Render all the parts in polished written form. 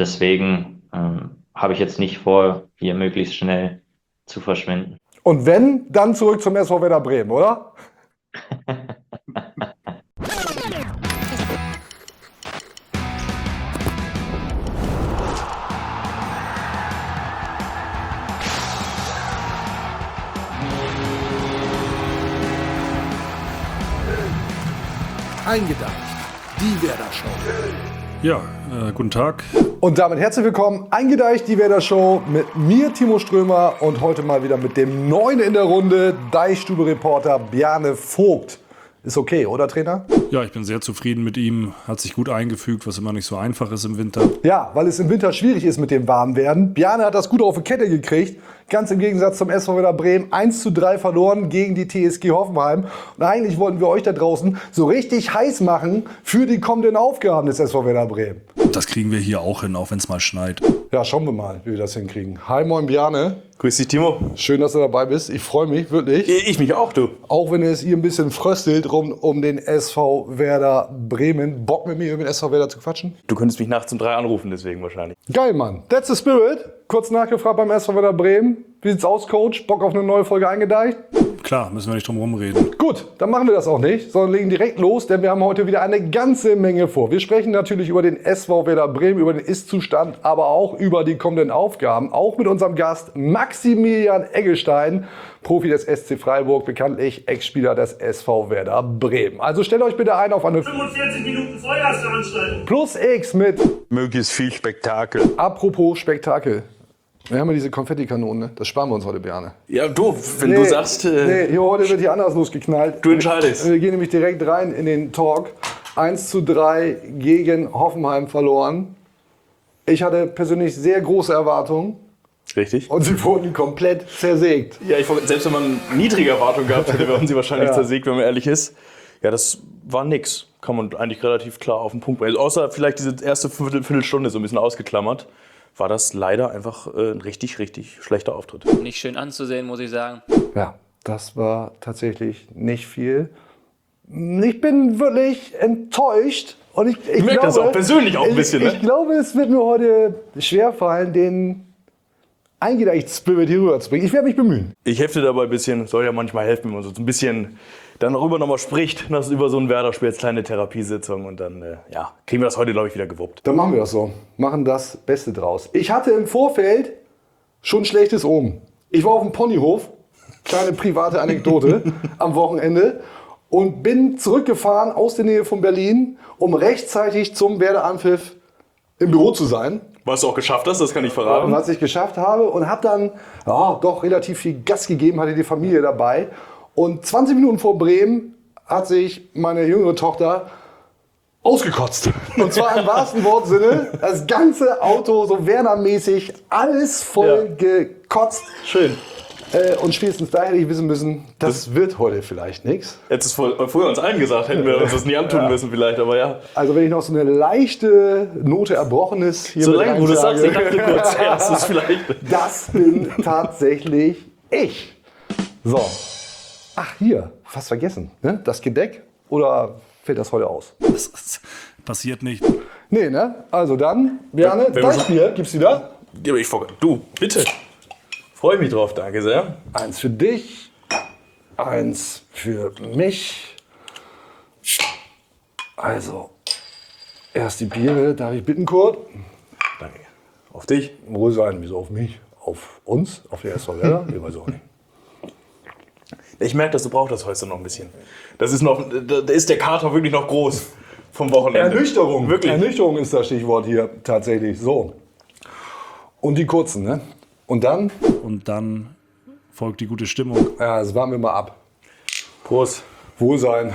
Deswegen habe ich jetzt nicht vor, hier möglichst schnell zu verschwinden. Und wenn, dann zurück zum SV Werder Bremen, oder? Eingedacht. Die Werder Show. Ja, guten Tag. Und damit herzlich willkommen, eingedeicht, die Werder Show mit mir, Timo Strömer, und heute mal wieder mit dem Neuen in der Runde, Deichstube-Reporter Bjarne Vogt. Ist okay, oder Trainer? Ja, ich bin sehr zufrieden mit ihm. Hat sich gut eingefügt, was immer nicht so einfach ist im Winter. Ja, weil es im Winter schwierig ist mit dem Warmwerden. Bjarne hat das gut auf die Kette gekriegt. Ganz im Gegensatz zum SV Werder Bremen. 1:3 verloren gegen die TSG Hoffenheim. Und eigentlich wollten wir euch da draußen so richtig heiß machen für die kommenden Aufgaben des SV Werder Bremen. Das kriegen wir hier auch hin, auch wenn es mal schneit. Ja, schauen wir mal, wie wir das hinkriegen. Hi, moin Bjarne. Grüß dich, Timo. Schön, dass du dabei bist. Ich freue mich, wirklich. Ich mich auch, du. Auch wenn es hier ein bisschen fröstelt rund um den SV Werder Bremen. Bock mit mir über den SV Werder zu quatschen? Du könntest mich nachts um 3 anrufen, deswegen wahrscheinlich. Geil, Mann. That's the spirit. Kurz nachgefragt beim SV Werder Bremen. Wie sieht's aus, Coach? Bock auf eine neue Folge eingedeicht? Klar, müssen wir nicht drum rumreden. Gut, dann machen wir das auch nicht, sondern legen direkt los, denn wir haben heute wieder eine ganze Menge vor. Wir sprechen natürlich über den SV Werder Bremen, über den Ist-Zustand, aber auch über die kommenden Aufgaben. Auch mit unserem Gast Maximilian Eggestein, Profi des SC Freiburg, bekanntlich Ex-Spieler des SV Werder Bremen. Also stellt euch bitte ein auf eine 45 Minuten Feuerveranstaltung. Plus X mit Möglichst viel Spektakel. apropos Spektakel. Wir haben ja diese Konfettikanonen, ne? Das sparen wir uns heute, Bjarne. Ja, du, wenn du sagst, Nee, hier heute wird hier anders losgeknallt. du entscheidest. Wir gehen nämlich direkt rein in den Talk. 1:3 gegen Hoffenheim verloren. Ich hatte persönlich sehr große Erwartungen Richtig. und sie wurden komplett zersägt. Ja, selbst wenn man niedrige Erwartungen gehabt hätte, wären sie wahrscheinlich Ja. zersägt, wenn man ehrlich ist. Ja, das war nix. Kann man eigentlich relativ klar auf den Punkt bringen. Also außer vielleicht diese erste Viertelstunde so ein bisschen ausgeklammert, war das leider einfach ein richtig, richtig schlechter Auftritt. Nicht schön anzusehen, muss ich sagen. Ja, das war tatsächlich nicht viel. Ich bin wirklich enttäuscht. Und ich merke glaube, das auch persönlich auch ein bisschen, ne? Ich glaube, es wird mir heute schwerfallen, den Eingedeicht-Spirit hier rüber zu bringen. Ich werde mich bemühen. Ich hefte dabei ein bisschen, soll ja manchmal helfen, wenn man so ein bisschen dann darüber nochmal spricht, das über so ein Werder-Spiel als kleine Therapiesitzung und dann kriegen wir das heute, glaube ich, wieder gewuppt. Dann machen wir das so. Machen das Beste draus. Ich hatte im Vorfeld schon schlechtes Omen. Ich war auf dem Ponyhof, kleine private Anekdote, am Wochenende und bin zurückgefahren aus der Nähe von Berlin, um rechtzeitig zum Werder-Anpfiff im Büro zu sein. Was du auch geschafft hast, das kann ich verraten. Was ich geschafft habe und habe dann doch relativ viel Gas gegeben, hatte die Familie dabei. Und 20 Minuten vor Bremen hat sich meine jüngere Tochter ausgekotzt. Und zwar im wahrsten Wortsinne. Das ganze Auto, so Werner-mäßig, alles voll gekotzt. Schön. Und spätestens da hätte ich wissen müssen, das wird heute vielleicht nichts. Hättest du es früher uns allen gesagt, hätten wir uns das nie antun müssen vielleicht, aber ja. Also wenn ich noch so eine leichte Note Erbrochenes hier So mit lange, wo du sagst, ich reinsage, dachte kurz, ja, das ist vielleicht. das bin tatsächlich ich. So. Ach, hier, fast vergessen. Ne? Das Gedeck oder fällt das heute aus? Das passiert nicht. Nee, ne? Also dann, Bjarne, Wenn wir das so- Bier gibt's wieder. Ja, aber du, bitte. Freue mich drauf, danke sehr. Eins für dich, eins für mich. Also, erst die Biere, darf ich bitten, Kurt? Danke. Auf dich. Wohl sein, wieso auf mich? Auf uns? Auf die SV Werder? Ich weiß auch nicht. Ich merke, dass du brauchst das heute noch ein bisschen. Das ist noch, da ist der Kater wirklich noch groß vom Wochenende. Ernüchterung. Wirklich. Ernüchterung ist das Stichwort hier tatsächlich. So. Und die kurzen, ne? Und dann, Und dann folgt die gute Stimmung. ja, das warten wir mal ab. Prost. Wohlsein.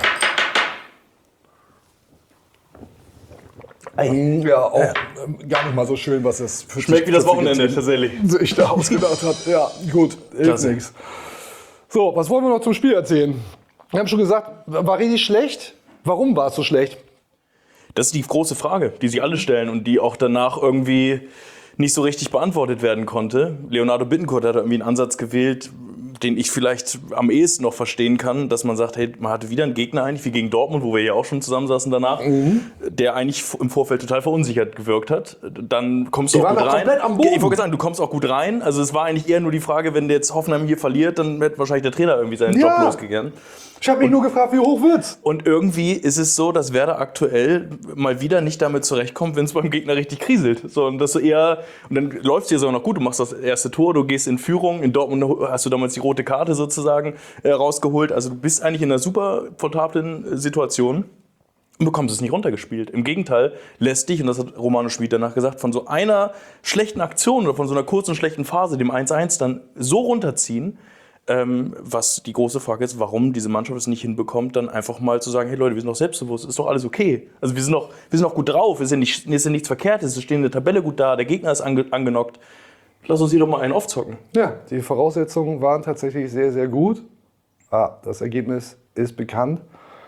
Ja, auch gar nicht mal so schön, was es für Schmeckt wie das Wochenende tatsächlich. sich da ausgedacht hat. Ja, gut, hilft Klasse. nichts. So, was wollen wir noch zum Spiel erzählen? Wir haben schon gesagt, war richtig schlecht. Warum war es so schlecht? Das ist die große Frage, die sich alle stellen und die auch danach irgendwie nicht so richtig beantwortet werden konnte. Leonardo Bittencourt hat irgendwie einen Ansatz gewählt, den ich vielleicht am ehesten noch verstehen kann, dass man sagt, hey, man hatte wieder einen Gegner eigentlich, wie gegen Dortmund, wo wir ja auch schon zusammensaßen danach, der eigentlich im Vorfeld total verunsichert gewirkt hat. Dann kommst du auch gut rein. Ich wollte sagen, du kommst auch gut rein. Also es war eigentlich eher nur die Frage, wenn der jetzt Hoffenheim hier verliert, dann wird wahrscheinlich der Trainer irgendwie seinen Job losgegangen. Ich habe mich nur gefragt, wie hoch wird's? Und irgendwie ist es so, dass Werder aktuell mal wieder nicht damit zurechtkommt, wenn es beim Gegner richtig kriselt. So, und, und dann läuft es dir sogar noch gut. Du machst das erste Tor, du gehst in Führung. In Dortmund hast du damals die rote Karte sozusagen rausgeholt. Also du bist eigentlich in einer super komfortablen Situation und bekommst es nicht runtergespielt. Im Gegenteil lässt dich, und das hat Romano Schmid danach gesagt, von so einer schlechten Aktion oder von so einer kurzen schlechten Phase, dem 1-1 dann so runterziehen, was die große Frage ist, warum diese Mannschaft es nicht hinbekommt, dann einfach mal zu sagen, hey Leute, wir sind doch selbstbewusst, ist doch alles okay. Also wir sind noch gut drauf, ist ja nichts Verkehrtes, es steht in der Tabelle gut da, der Gegner ist angenockt. Lass uns hier doch mal einen aufzocken. Ja, die Voraussetzungen waren tatsächlich sehr, sehr gut. Das Ergebnis ist bekannt.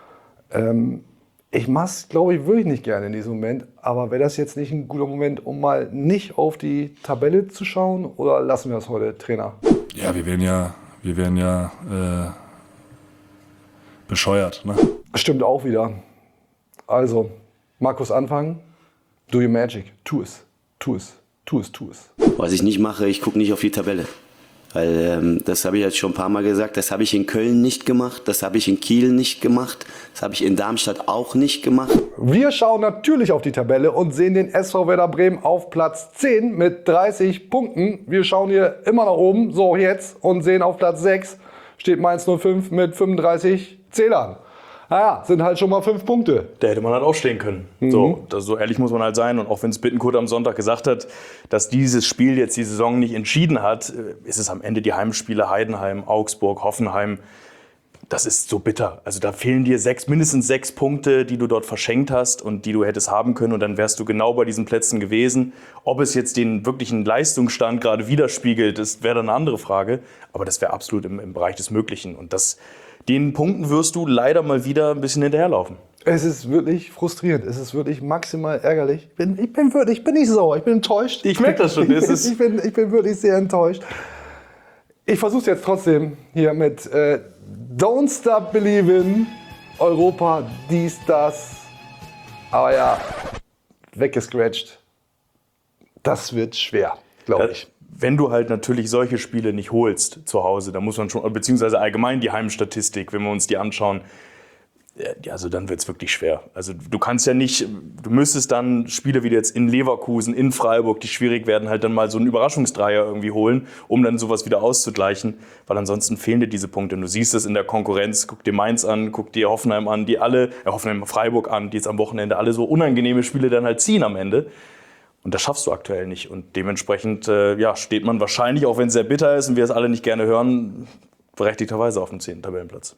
Ich mache es, glaube ich, wirklich nicht gerne in diesem Moment. Aber wäre das jetzt nicht ein guter Moment, um mal nicht auf die Tabelle zu schauen? Oder lassen wir das heute, Trainer? Ja, wir werden ja bescheuert. Ne? Stimmt auch wieder. Also, Markus, anfangen. Do your magic. Tu es. Tu es. Tu es. Tu es. Was ich nicht mache, ich gucke nicht auf die Tabelle. Weil das habe ich jetzt schon ein paar Mal gesagt, das habe ich in Köln nicht gemacht, das habe ich in Kiel nicht gemacht, das habe ich in Darmstadt auch nicht gemacht. Wir schauen natürlich auf die Tabelle und sehen den SV Werder Bremen auf Platz 10 mit 30 Punkten. Wir schauen hier immer nach oben, so jetzt, und sehen auf Platz 6 steht Mainz 05 mit 35 Zählern. Naja, sind halt schon mal 5 Punkte. Da hätte man halt aufstehen können. So ehrlich muss man halt sein. Und auch wenn es Bittencourt am Sonntag gesagt hat, dass dieses Spiel jetzt die Saison nicht entschieden hat, ist es am Ende die Heimspiele Heidenheim, Augsburg, Hoffenheim. Das ist so bitter. Also da fehlen dir mindestens 6 Punkte, die du dort verschenkt hast und die du hättest haben können. Und dann wärst du genau bei diesen Plätzen gewesen. Ob es jetzt den wirklichen Leistungsstand gerade widerspiegelt, das wäre dann eine andere Frage. Aber das wäre absolut im Bereich des Möglichen. Und den Punkten wirst du leider mal wieder ein bisschen hinterherlaufen. Es ist wirklich frustrierend. Es ist wirklich maximal ärgerlich. Ich bin nicht sauer, ich bin enttäuscht. Ich merke das schon. Ich bin wirklich sehr enttäuscht. Ich versuche es jetzt trotzdem hier mit Don't Stop Believin', Europa, dies, das. Aber ja, weggescratcht. Das wird schwer, glaube ich. Wenn du halt natürlich solche Spiele nicht holst zu Hause, dann muss man schon, beziehungsweise allgemein die Heimstatistik, wenn wir uns die anschauen, also dann wird es wirklich schwer. Also du müsstest dann Spiele wie jetzt in Leverkusen, in Freiburg, die schwierig werden, halt dann mal so einen Überraschungsdreier irgendwie holen, um dann sowas wieder auszugleichen, weil ansonsten fehlen dir diese Punkte. Und du siehst es in der Konkurrenz, guck dir Mainz an, guck dir Hoffenheim an, Hoffenheim Freiburg an, die jetzt am Wochenende alle so unangenehme Spiele dann halt ziehen am Ende. Und das schaffst du aktuell nicht. Und dementsprechend steht man wahrscheinlich, auch wenn es sehr bitter ist und wir es alle nicht gerne hören, berechtigterweise auf dem 10. Tabellenplatz.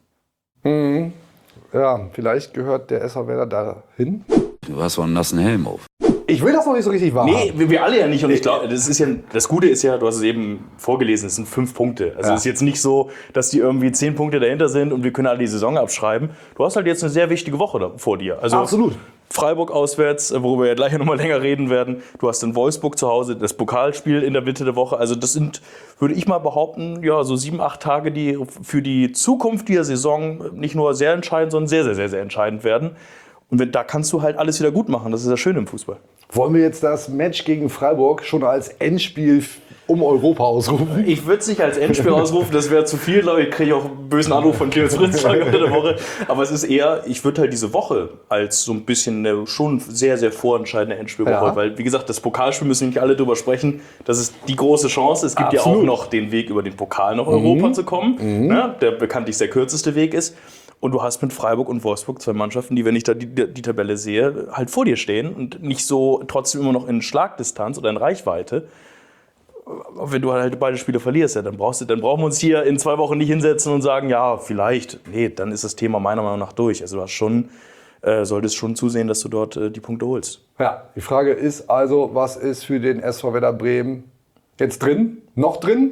Ja, vielleicht gehört der SV Werder dahin. Du hast so einen nassen Helm auf. Ich will das noch nicht so richtig wahrhaben. Nee, wir alle ja nicht. Und ich glaube, das Gute ist ja, du hast es eben vorgelesen, es sind 5 Punkte. Also es ist jetzt nicht so, dass die irgendwie 10 Punkte dahinter sind und wir können alle die Saison abschreiben. Du hast halt jetzt eine sehr wichtige Woche vor dir. Also absolut. Freiburg auswärts, worüber wir ja gleich noch mal länger reden werden. Du hast in Wolfsburg zu Hause das Pokalspiel in der Mitte der Woche. Also das sind, würde ich mal behaupten, ja, so 7, 8 Tage, die für die Zukunft dieser Saison nicht nur sehr entscheidend, sondern sehr, sehr, sehr, sehr entscheidend werden. Und da kannst du halt alles wieder gut machen. Das ist das Schöne im Fußball. Wollen wir jetzt das Match gegen Freiburg schon als Endspiel um Europa ausrufen? Ich würde es nicht als Endspiel ausrufen, das wäre zu viel. Glaube ich, kriege ich auch einen bösen Anruf von Clemens Fritz unter der Woche. Aber es ist eher, ich würde halt diese Woche als so ein bisschen eine schon sehr, sehr vorentscheidende Endspielwoche. Ja. Weil, wie gesagt, das Pokalspiel müssen nicht alle drüber sprechen. Das ist die große Chance. Es gibt ja auch noch den Weg, über den Pokal nach Europa zu kommen, ne? Der bekanntlich der kürzeste Weg ist. Und du hast mit Freiburg und Wolfsburg 2 Mannschaften, die, wenn ich da die Tabelle sehe, halt vor dir stehen und nicht so trotzdem immer noch in Schlagdistanz oder in Reichweite. Wenn du halt beide Spiele verlierst, ja, dann brauchen wir uns hier in 2 Wochen nicht hinsetzen und sagen, ja, vielleicht. Nee, dann ist das Thema meiner Meinung nach durch. Also du hast solltest schon zusehen, dass du dort die Punkte holst. Ja, die Frage ist also, was ist für den SV Werder Bremen jetzt drin? Noch drin?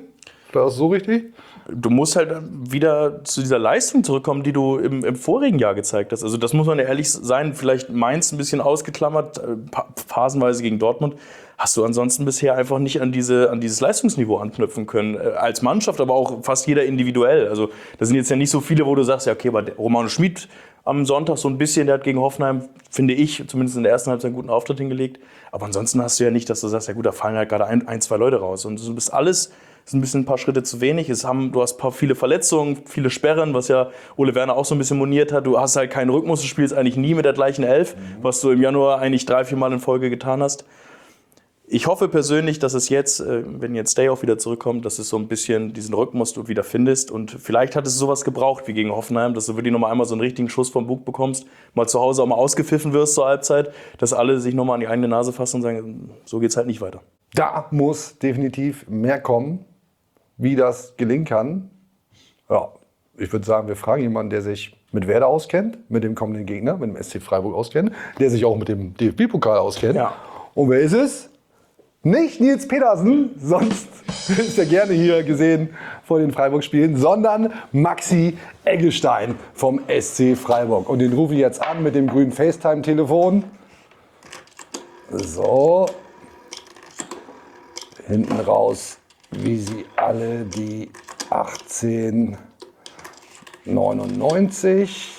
Das ist so richtig? Du musst halt wieder zu dieser Leistung zurückkommen, die du im vorigen Jahr gezeigt hast. Also das muss man ja ehrlich sein, vielleicht Mainz ein bisschen ausgeklammert, phasenweise gegen Dortmund, hast du ansonsten bisher einfach nicht an dieses Leistungsniveau anknüpfen können. Als Mannschaft, aber auch fast jeder individuell. Also das sind jetzt ja nicht so viele, wo du sagst, ja okay, bei Romano Schmid am Sonntag so ein bisschen, der hat gegen Hoffenheim, finde ich, zumindest in der ersten Halbzeit einen guten Auftritt hingelegt. Aber ansonsten hast du ja nicht, dass du sagst, ja gut, da fallen halt gerade ein, zwei Leute raus. Und du bist alles... ist ein bisschen ein paar Schritte zu wenig. Du hast viele Verletzungen, viele Sperren, was ja Ole Werner auch so ein bisschen moniert hat. Du hast halt keinen Rhythmus, du spielst eigentlich nie mit der gleichen Elf, was du im Januar eigentlich 3-4 Mal in Folge getan hast. Ich hoffe persönlich, dass es jetzt, wenn jetzt Stay auch wieder zurückkommt, dass es so ein bisschen diesen Rhythmus du wieder findest. Und vielleicht hat es sowas gebraucht wie gegen Hoffenheim, dass du wirklich nochmal einmal so einen richtigen Schuss vom Bug bekommst, mal zu Hause auch mal ausgepfiffen wirst zur Halbzeit, dass alle sich nochmal an die eigene Nase fassen und sagen, so geht's halt nicht weiter. Da muss definitiv mehr kommen, wie das gelingen kann. Ja, ich würde sagen, wir fragen jemanden, der sich mit Werder auskennt, mit dem kommenden Gegner, mit dem SC Freiburg auskennt, der sich auch mit dem DFB-Pokal auskennt. Ja. Und wer ist es? Nicht Nils Petersen, sonst ist er gerne hier gesehen vor den Freiburg-Spielen, sondern Maxi Eggestein vom SC Freiburg. Und den rufe ich jetzt an mit dem grünen FaceTime-Telefon. So. Hinten raus, wie sie alle die 1899.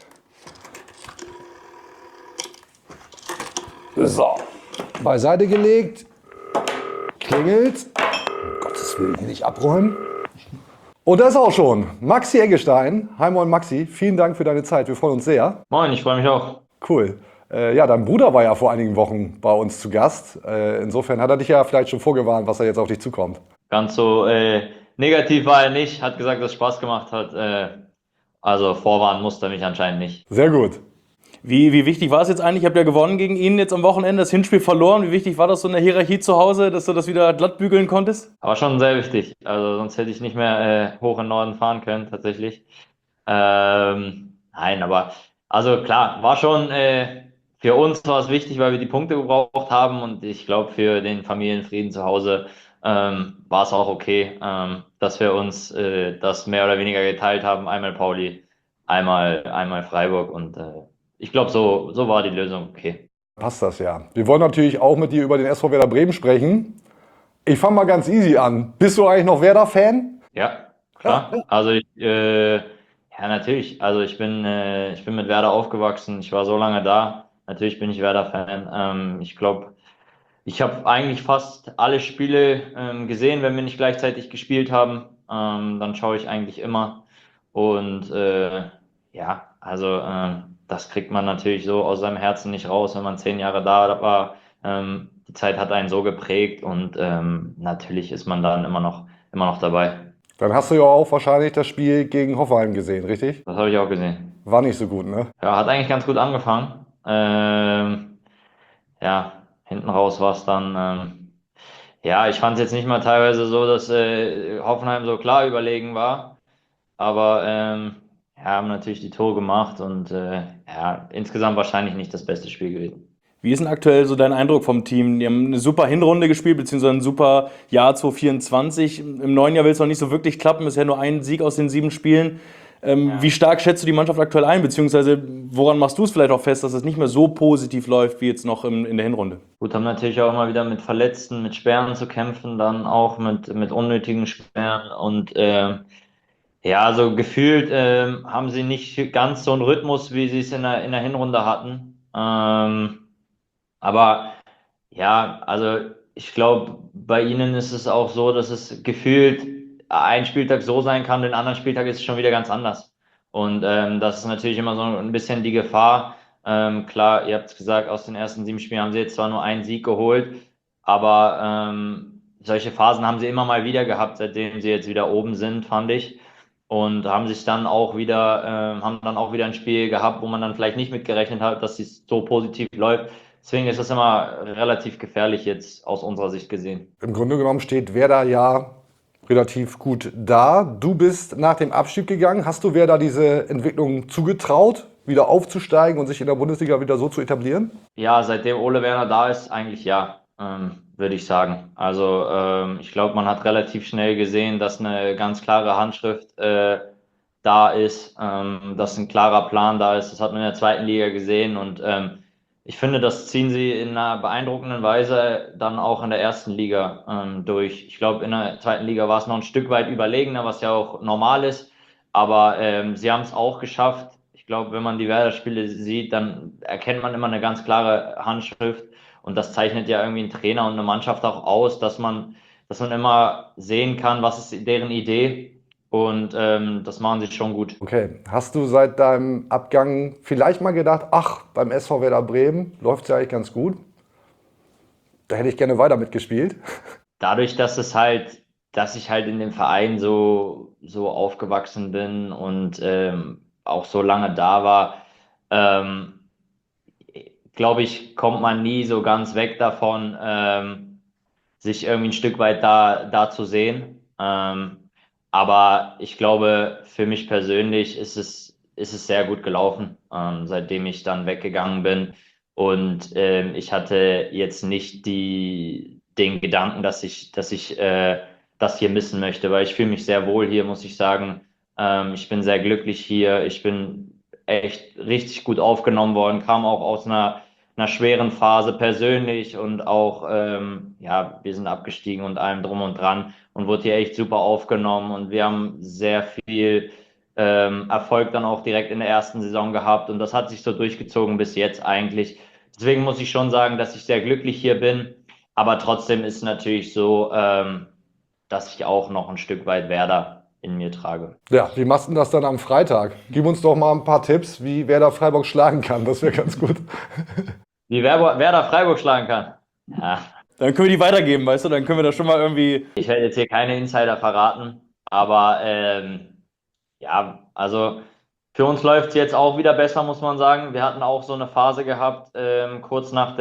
So, beiseite gelegt. Klingelt. Um Gottes Willen, hier nicht abräumen. Und das auch schon. Maxi Eggestein. Hi moin Maxi, vielen Dank für deine Zeit. Wir freuen uns sehr. Moin, ich freue mich auch. Cool. Ja, dein Bruder war ja vor einigen Wochen bei uns zu Gast. Insofern hat er dich ja vielleicht schon vorgewarnt, was da jetzt auf dich zukommt. Ganz so negativ war er nicht, hat gesagt, dass es Spaß gemacht hat. Also vorwarnen musste er mich anscheinend nicht. Sehr gut. Wie wichtig war es jetzt eigentlich? Ihr habt ja gewonnen gegen ihn jetzt am Wochenende, das Hinspiel verloren. Wie wichtig war das so in der Hierarchie zu Hause, dass du das wieder glatt bügeln konntest? Aber schon sehr wichtig. Also sonst hätte ich nicht mehr hoch in den Norden fahren können, tatsächlich. Nein, aber also klar, war schon für uns war es wichtig, weil wir die Punkte gebraucht haben. Und ich glaube, für den Familienfrieden zu Hause war es auch okay, dass wir uns das mehr oder weniger geteilt haben. Einmal Pauli, einmal Freiburg und ich glaube, so war die Lösung okay. Passt das ja. Wir wollen natürlich auch mit dir über den SV Werder Bremen sprechen. Ich fange mal ganz easy an. Bist du eigentlich noch Werder-Fan? Ja, klar. Also ja, natürlich. Also ich bin mit Werder aufgewachsen. Ich war so lange da. Natürlich bin ich Werder-Fan. Ich glaube, ich habe eigentlich fast alle Spiele gesehen, wenn wir nicht gleichzeitig gespielt haben. Dann schaue ich eigentlich immer. Und ja, also das kriegt man natürlich so aus seinem Herzen nicht raus, wenn man 10 Jahre da war. Die Zeit hat einen so geprägt und natürlich ist man dann immer noch dabei. Dann hast du ja auch wahrscheinlich das Spiel gegen Hoffenheim gesehen, richtig? Das habe ich auch gesehen. War nicht so gut, ne? Ja, hat eigentlich ganz gut angefangen. Ja, hinten raus war es dann. Ja, ich fand es jetzt nicht mal teilweise so, dass Hoffenheim so klar überlegen war. Aber ja, haben natürlich die Tore gemacht und ja, insgesamt wahrscheinlich nicht das beste Spiel gewesen. Wie ist denn aktuell so dein Eindruck vom Team? Die haben eine super Hinrunde gespielt, beziehungsweise ein super Jahr 2024. Im neuen Jahr will es noch nicht so wirklich klappen, bisher nur ein Sieg aus den 7 Spielen. Wie stark schätzt du die Mannschaft aktuell ein, beziehungsweise woran machst du es vielleicht auch fest, dass es nicht mehr so positiv läuft wie jetzt noch in der Hinrunde? Gut, haben natürlich auch immer wieder mit Verletzten, mit Sperren zu kämpfen, dann auch mit unnötigen Sperren und ja, so gefühlt haben sie nicht ganz so einen Rhythmus, wie sie es in der Hinrunde hatten. Aber ja, also ich glaube, bei ihnen ist es auch so, dass es gefühlt ein Spieltag so sein kann, den anderen Spieltag ist es schon wieder ganz anders. Und das ist natürlich immer so ein bisschen die Gefahr. Klar, ihr habt es gesagt, aus den ersten 7 Spielen haben sie jetzt zwar nur einen Sieg geholt, aber solche Phasen haben sie immer mal wieder gehabt, seitdem sie jetzt wieder oben sind, fand ich. Und haben dann auch wieder ein Spiel gehabt, wo man dann vielleicht nicht mitgerechnet hat, dass es so positiv läuft. Deswegen ist das immer relativ gefährlich jetzt aus unserer Sicht gesehen. Im Grunde genommen steht Werder ja relativ gut da. Du bist nach dem Abstieg gegangen. Hast du Werder diese Entwicklung zugetraut, wieder aufzusteigen und sich in der Bundesliga wieder so zu etablieren? Ja, seitdem Ole Werner da ist, eigentlich ja. würde ich sagen. Also ich glaube, man hat relativ schnell gesehen, dass eine ganz klare Handschrift da ist, dass ein klarer Plan da ist. Das hat man in der zweiten Liga gesehen und ich finde, das ziehen sie in einer beeindruckenden Weise dann auch in der ersten Liga durch. Ich glaube, in der zweiten Liga war es noch ein Stück weit überlegener, was ja auch normal ist, aber sie haben es auch geschafft. Ich glaube, wenn man die Werder-Spiele sieht, dann erkennt man immer eine ganz klare Handschrift. Und das zeichnet ja irgendwie einen Trainer und eine Mannschaft auch aus, dass man immer sehen kann, was ist deren Idee. Und das machen sie schon gut. Okay, hast du seit deinem Abgang vielleicht mal gedacht, ach, beim SV Werder Bremen läuft es ja eigentlich ganz gut? Da hätte ich gerne weiter mitgespielt. Dadurch, dass ich halt in dem Verein so aufgewachsen bin und auch so lange da war, glaube ich, kommt man nie so ganz weg davon, sich irgendwie ein Stück weit da zu sehen. Aber ich glaube, für mich persönlich ist es sehr gut gelaufen, seitdem ich dann weggegangen bin. Und ich hatte jetzt nicht den Gedanken, dass ich das hier missen möchte, weil ich fühle mich sehr wohl hier, muss ich sagen. Ich bin sehr glücklich hier. Ich bin echt richtig gut aufgenommen worden, kam auch aus einer schweren Phase persönlich und auch, ja, wir sind abgestiegen und allem drum und dran und wurde hier echt super aufgenommen und wir haben sehr viel Erfolg dann auch direkt in der ersten Saison gehabt und das hat sich so durchgezogen bis jetzt eigentlich. Deswegen muss ich schon sagen, dass ich sehr glücklich hier bin, aber trotzdem ist es natürlich so, dass ich auch noch ein Stück weit Werder in mir trage. Ja, wie machst du denn das dann am Freitag? Gib uns doch mal ein paar Tipps, wie Werder Freiburg schlagen kann. Das wäre ganz gut. Wie Werder Freiburg schlagen kann? Ja, Dann können wir die weitergeben, weißt du? Dann können wir das schon mal irgendwie. ich werde jetzt hier keine Insider verraten, aber ja, also für uns läuft es jetzt auch wieder besser, muss man sagen. Wir hatten auch so eine Phase gehabt, kurz nach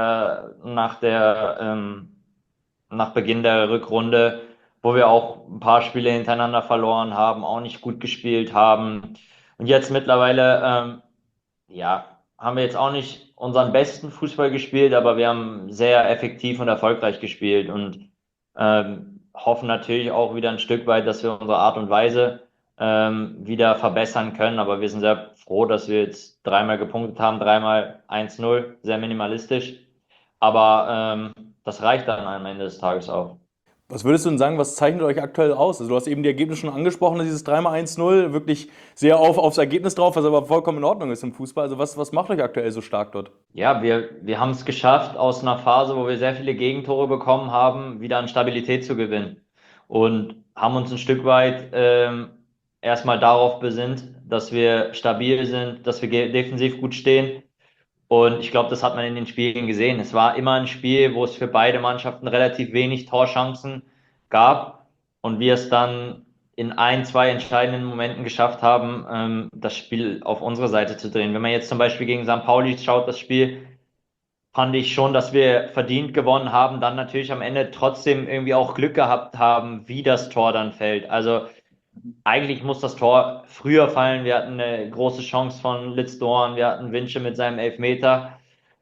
Beginn der Rückrunde, wo wir auch ein paar Spiele hintereinander verloren haben, auch nicht gut gespielt haben. Und jetzt mittlerweile, ja, haben wir jetzt auch nicht unseren besten Fußball gespielt, aber wir haben sehr effektiv und erfolgreich gespielt und hoffen natürlich auch wieder ein Stück weit, dass wir unsere Art und Weise wieder verbessern können. Aber wir sind sehr froh, dass wir jetzt dreimal gepunktet haben, dreimal 1-0, sehr minimalistisch. Aber das reicht dann am Ende des Tages auch. Was würdest du denn sagen, was zeichnet euch aktuell aus? Also du hast eben die Ergebnisse schon angesprochen, dieses 3x1-0, wirklich sehr aufs Ergebnis drauf, was aber vollkommen in Ordnung ist im Fußball. Also was macht euch aktuell so stark dort? Ja, wir haben es geschafft, aus einer Phase, wo wir sehr viele Gegentore bekommen haben, wieder an Stabilität zu gewinnen. Und haben uns ein Stück weit erstmal darauf besinnt, dass wir stabil sind, dass wir defensiv gut stehen. Und ich glaube, das hat man in den Spielen gesehen. Es war immer ein Spiel, wo es für beide Mannschaften relativ wenig Torchancen gab und wir es dann in ein, zwei entscheidenden Momenten geschafft haben, das Spiel auf unsere Seite zu drehen. Wenn man jetzt zum Beispiel gegen St. Pauli schaut, das Spiel, fand ich schon, dass wir verdient gewonnen haben, dann natürlich am Ende trotzdem irgendwie auch Glück gehabt haben, wie das Tor dann fällt. Also eigentlich muss das Tor früher fallen. Wir hatten eine große Chance von Litz Doan, wir hatten Winche mit seinem Elfmeter,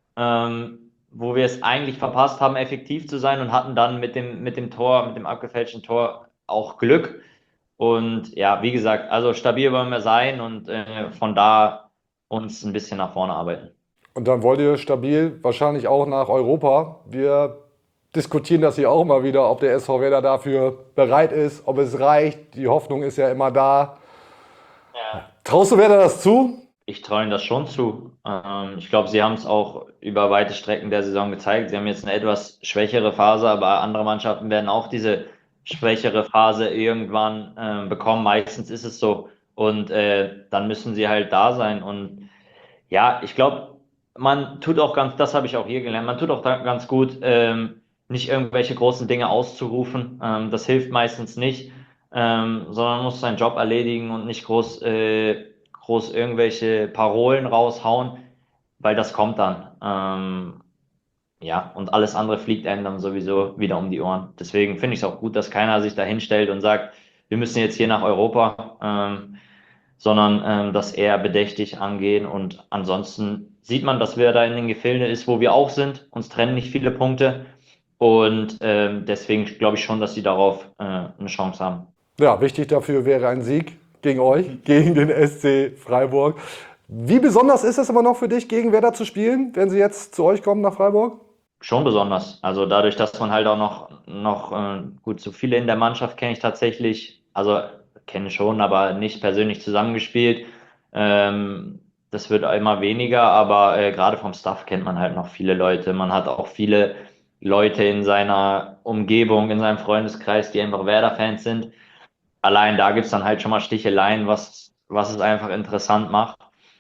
wo wir es eigentlich verpasst haben, effektiv zu sein und hatten dann mit dem Tor, mit dem abgefälschten Tor auch Glück. Und ja, wie gesagt, also stabil wollen wir sein und von da uns ein bisschen nach vorne arbeiten. Und dann wollt ihr stabil wahrscheinlich auch nach Europa. Wir diskutieren das hier auch mal wieder, ob der SV Werder dafür bereit ist, ob es reicht. Die Hoffnung ist ja immer da. Ja. Traust du Werder das zu? Ich traue ihnen das schon zu. Ich glaube, sie haben es auch über weite Strecken der Saison gezeigt. Sie haben jetzt eine etwas schwächere Phase, aber andere Mannschaften werden auch diese schwächere Phase irgendwann bekommen. Meistens ist es so. Und dann müssen sie halt da sein. Und ja, ich glaube, man tut auch das habe ich auch hier gelernt, man tut auch ganz gut, nicht irgendwelche großen Dinge auszurufen. Das hilft meistens nicht, sondern man muss seinen Job erledigen und nicht groß irgendwelche Parolen raushauen, weil das kommt dann. Ja, und alles andere fliegt einem dann sowieso wieder um die Ohren. Deswegen finde ich es auch gut, dass keiner sich da hinstellt und sagt, wir müssen jetzt hier nach Europa, sondern das eher bedächtig angehen. Und ansonsten sieht man, dass wir da in den Gefilden ist, wo wir auch sind. Uns trennen nicht viele Punkte. Und deswegen glaube ich schon, dass sie darauf eine Chance haben. Ja, wichtig dafür wäre ein Sieg gegen euch, gegen den SC Freiburg. Wie besonders ist es immer noch für dich, gegen Werder zu spielen, wenn sie jetzt zu euch kommen nach Freiburg? Schon besonders. Also dadurch, dass man halt auch noch gut, so viele in der Mannschaft kenne ich tatsächlich, also kenne schon, aber nicht persönlich zusammengespielt. Das wird immer weniger, aber gerade vom Staff kennt man halt noch viele Leute. Man hat auch viele Leute in seiner Umgebung, in seinem Freundeskreis, die einfach Werder-Fans sind. Allein da gibt's dann halt schon mal Sticheleien, was es einfach interessant macht.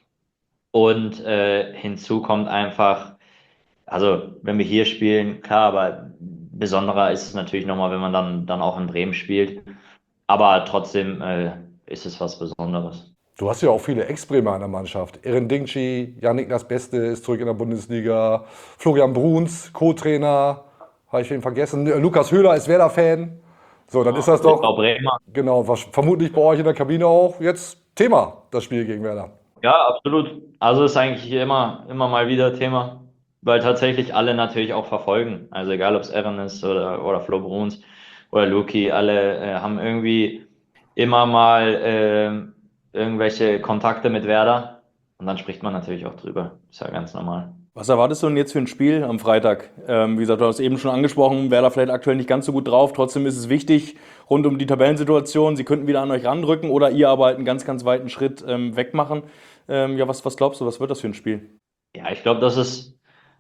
Und hinzu kommt einfach, also wenn wir hier spielen, klar, aber besonderer ist es natürlich nochmal, wenn man dann auch in Bremen spielt. Aber trotzdem ist es was Besonderes. Du hast ja auch viele Ex-Bremer in der Mannschaft. Erin Dingci, Yannick Beste ist zurück in der Bundesliga, Florian Bruns, Co-Trainer, habe ich wen vergessen, Lukas Höhler ist Werder-Fan. So, dann ist das doch, Auch Bremer. genau, vermutlich bei euch in der Kabine auch jetzt Thema, das Spiel gegen Werder. Ja, absolut. Also ist eigentlich immer mal wieder Thema, weil tatsächlich alle natürlich auch verfolgen. Also egal, ob es Erin ist oder Flo Bruns oder Luki, alle haben irgendwie immer mal irgendwelche Kontakte mit Werder und dann spricht man natürlich auch drüber. Ist ja ganz normal. Was erwartest du denn jetzt für ein Spiel am Freitag? Wie gesagt, du hast eben schon angesprochen, Werder vielleicht aktuell nicht ganz so gut drauf. Trotzdem ist es wichtig, rund um die Tabellensituation, sie könnten wieder an euch ranrücken oder ihr aber halt einen ganz, ganz weiten Schritt wegmachen. Ja, was glaubst du, was wird das für ein Spiel? Ja, ich glaube, dass es,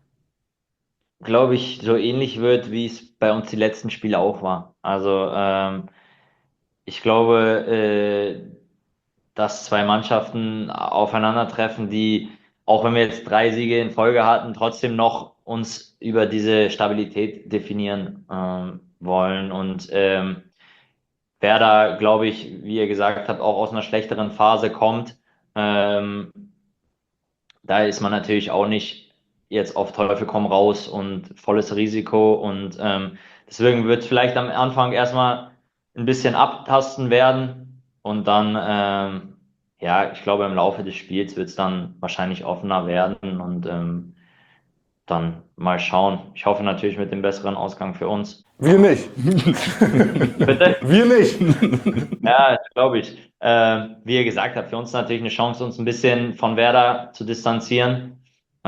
glaube ich, so ähnlich wird, wie es bei uns die letzten Spiele auch war. Also ich glaube, dass zwei Mannschaften aufeinandertreffen, die, auch wenn wir jetzt 3 Siege in Folge hatten, trotzdem noch uns über diese Stabilität definieren wollen. Und Werder, glaube ich, wie ihr gesagt habt, auch aus einer schlechteren Phase kommt. Da ist man natürlich auch nicht jetzt auf Teufel komm raus und volles Risiko. Und deswegen wird es vielleicht am Anfang erstmal ein bisschen abtasten werden. Und dann, ja, ich glaube, im Laufe des Spiels wird es dann wahrscheinlich offener werden und dann mal schauen. Ich hoffe natürlich mit dem besseren Ausgang für uns. Wir nicht. Bitte? Wir nicht. Ja, glaube ich. Wie ihr gesagt habt, für uns natürlich eine Chance, uns ein bisschen von Werder zu distanzieren.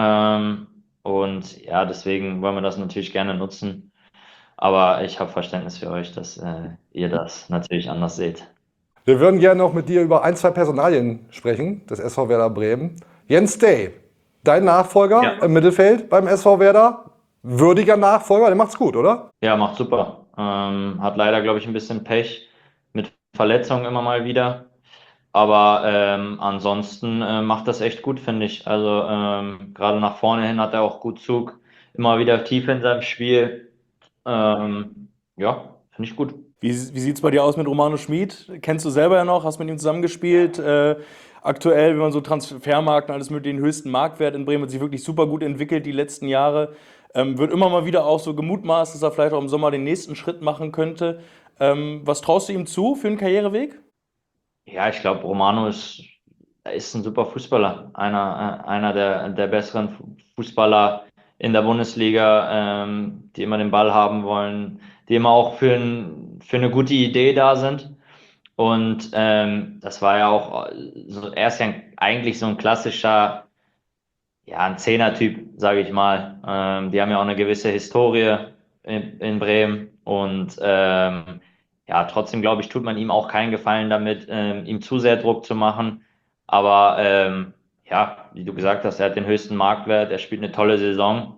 Und ja, deswegen wollen wir das natürlich gerne nutzen. Aber ich habe Verständnis für euch, dass ihr das natürlich anders seht. Wir würden gerne noch mit dir über 1, 2 Personalien sprechen, des SV Werder Bremen. Jens Day, dein Nachfolger Ja. im Mittelfeld beim SV Werder. Würdiger Nachfolger, der macht's gut, oder? Ja, macht super. Hat leider, glaube ich, ein bisschen Pech mit Verletzungen immer mal wieder. Aber ansonsten macht das echt gut, finde ich. Also gerade nach vorne hin hat er auch gut Zug. Immer wieder tief in seinem Spiel. Ja, finde ich gut. Wie sieht es bei dir aus mit Romano Schmid? Kennst du selber ja noch, hast mit ihm zusammengespielt. Aktuell, wenn man so Transfermarkt und alles mit den höchsten Marktwert in Bremen, hat sich wirklich super gut entwickelt die letzten Jahre. Wird immer mal wieder auch so gemutmaßt, dass er vielleicht auch im Sommer den nächsten Schritt machen könnte. Was traust du ihm zu für einen Karriereweg? Ja, ich glaube, Romano ist ein super Fußballer. Einer der besseren Fußballer in der Bundesliga, die immer den Ball haben wollen, die immer auch für eine gute Idee da sind. Und das war ja auch, er ist ja eigentlich so ein klassischer, ja, ein Zehner-Typ, sage ich mal. Die haben ja auch eine gewisse Historie in Bremen und ja, trotzdem glaube ich, tut man ihm auch keinen Gefallen damit, ihm zu sehr Druck zu machen. Aber ja, wie du gesagt hast, er hat den höchsten Marktwert, er spielt eine tolle Saison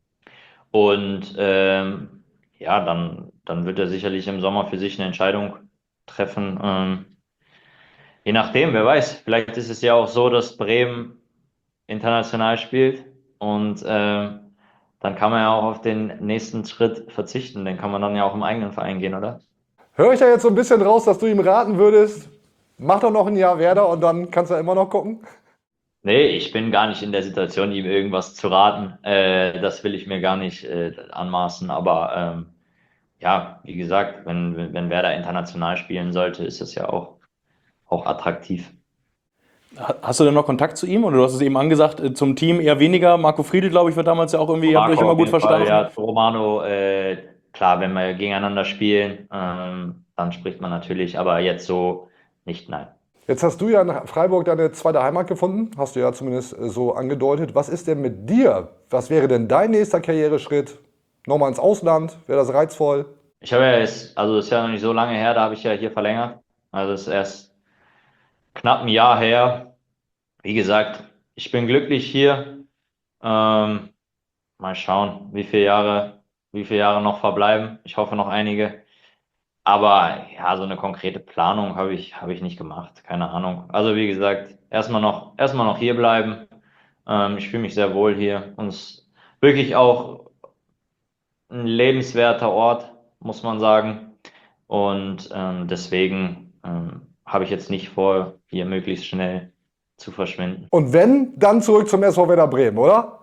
und ja, dann wird er sicherlich im Sommer für sich eine Entscheidung treffen. Je nachdem, wer weiß, vielleicht ist es ja auch so, dass Bremen international spielt und dann kann man ja auch auf den nächsten Schritt verzichten. Den kann man dann ja auch im eigenen Verein gehen, oder? Höre ich da jetzt so ein bisschen raus, dass du ihm raten würdest, mach doch noch ein Jahr Werder und dann kannst du ja immer noch gucken? Nee, ich bin gar nicht in der Situation, ihm irgendwas zu raten. Das will ich mir gar nicht anmaßen. Aber ja, wie gesagt, wenn Werder international spielen sollte, ist das ja auch attraktiv. Hast du denn noch Kontakt zu ihm? Oder du hast es eben angesagt, zum Team eher weniger. Marco Friedl, glaube ich, war damals ja auch irgendwie, ihr habt euch Marco immer auf gut jeden verstanden. Fall, ja, Romano, klar, wenn wir gegeneinander spielen, dann spricht man natürlich, aber jetzt so nicht, nein. Jetzt hast du ja in Freiburg deine zweite Heimat gefunden, hast du ja zumindest so angedeutet. Was ist denn mit dir? Was wäre denn dein nächster Karriereschritt? Nochmal ins Ausland? Wäre das reizvoll? Ich habe ja jetzt, also das ist ja noch nicht so lange her, da habe ich ja hier verlängert. Also das ist erst knapp ein Jahr her. Wie gesagt, ich bin glücklich hier. Ähm, Mal schauen, wie viele Jahre noch verbleiben. Ich hoffe noch einige. Aber ja, so eine konkrete Planung habe ich nicht gemacht. Keine Ahnung. Also wie gesagt, erstmal noch hier bleiben. Ich fühle mich sehr wohl hier und es ist wirklich auch ein lebenswerter Ort, muss man sagen. Und deswegen habe ich jetzt nicht vor, hier möglichst schnell zu verschwinden. Und wenn, dann zurück zum SV Werder Bremen, oder?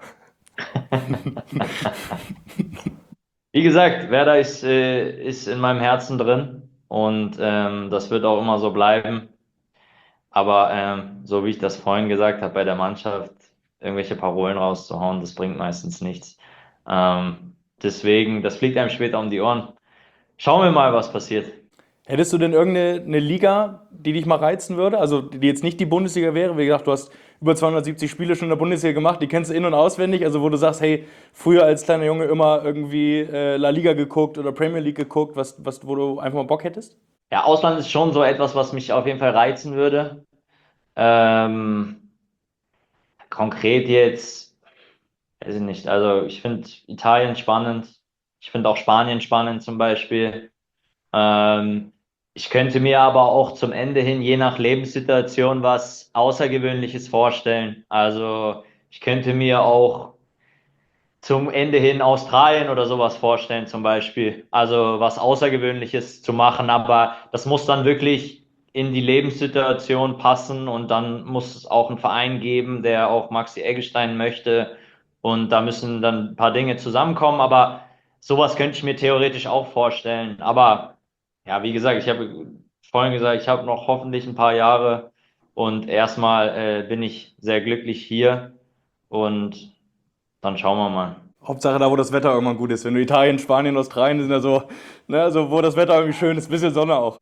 Wie gesagt, Werder ist in meinem Herzen drin und das wird auch immer so bleiben. Aber so wie ich das vorhin gesagt habe, bei der Mannschaft irgendwelche Parolen rauszuhauen, das bringt meistens nichts. Deswegen, das fliegt einem später um die Ohren. Schauen wir mal, was passiert. Hättest du denn irgendeine Liga, die dich mal reizen würde? Also die jetzt nicht die Bundesliga wäre? Wie gesagt, du hast über 270 Spiele schon in der Bundesliga gemacht, die kennst du in- und auswendig. Also wo du sagst, hey, früher als kleiner Junge immer irgendwie La Liga geguckt oder Premier League geguckt, wo du einfach mal Bock hättest? Ja, Ausland ist schon so etwas, was mich auf jeden Fall reizen würde. Ähm, Konkret jetzt, weiß ich nicht. Also ich finde Italien spannend. Ich finde auch Spanien spannend zum Beispiel. Ich könnte mir aber auch zum Ende hin, je nach Lebenssituation, was Außergewöhnliches vorstellen. Also ich könnte mir auch zum Ende hin Australien oder sowas vorstellen zum Beispiel. Also was Außergewöhnliches zu machen, aber das muss dann wirklich in die Lebenssituation passen und dann muss es auch einen Verein geben, der auch Maxi Eggestein möchte und da müssen dann ein paar Dinge zusammenkommen, aber sowas könnte ich mir theoretisch auch vorstellen. Aber ja, wie gesagt, ich habe vorhin gesagt, ich habe noch hoffentlich ein paar Jahre und erstmal bin ich sehr glücklich hier und dann schauen wir mal. Hauptsache da, wo das Wetter irgendwann gut ist. Wenn du Italien, Spanien, Australien sind ja so, ne, also wo das Wetter irgendwie schön ist, ein bisschen Sonne auch.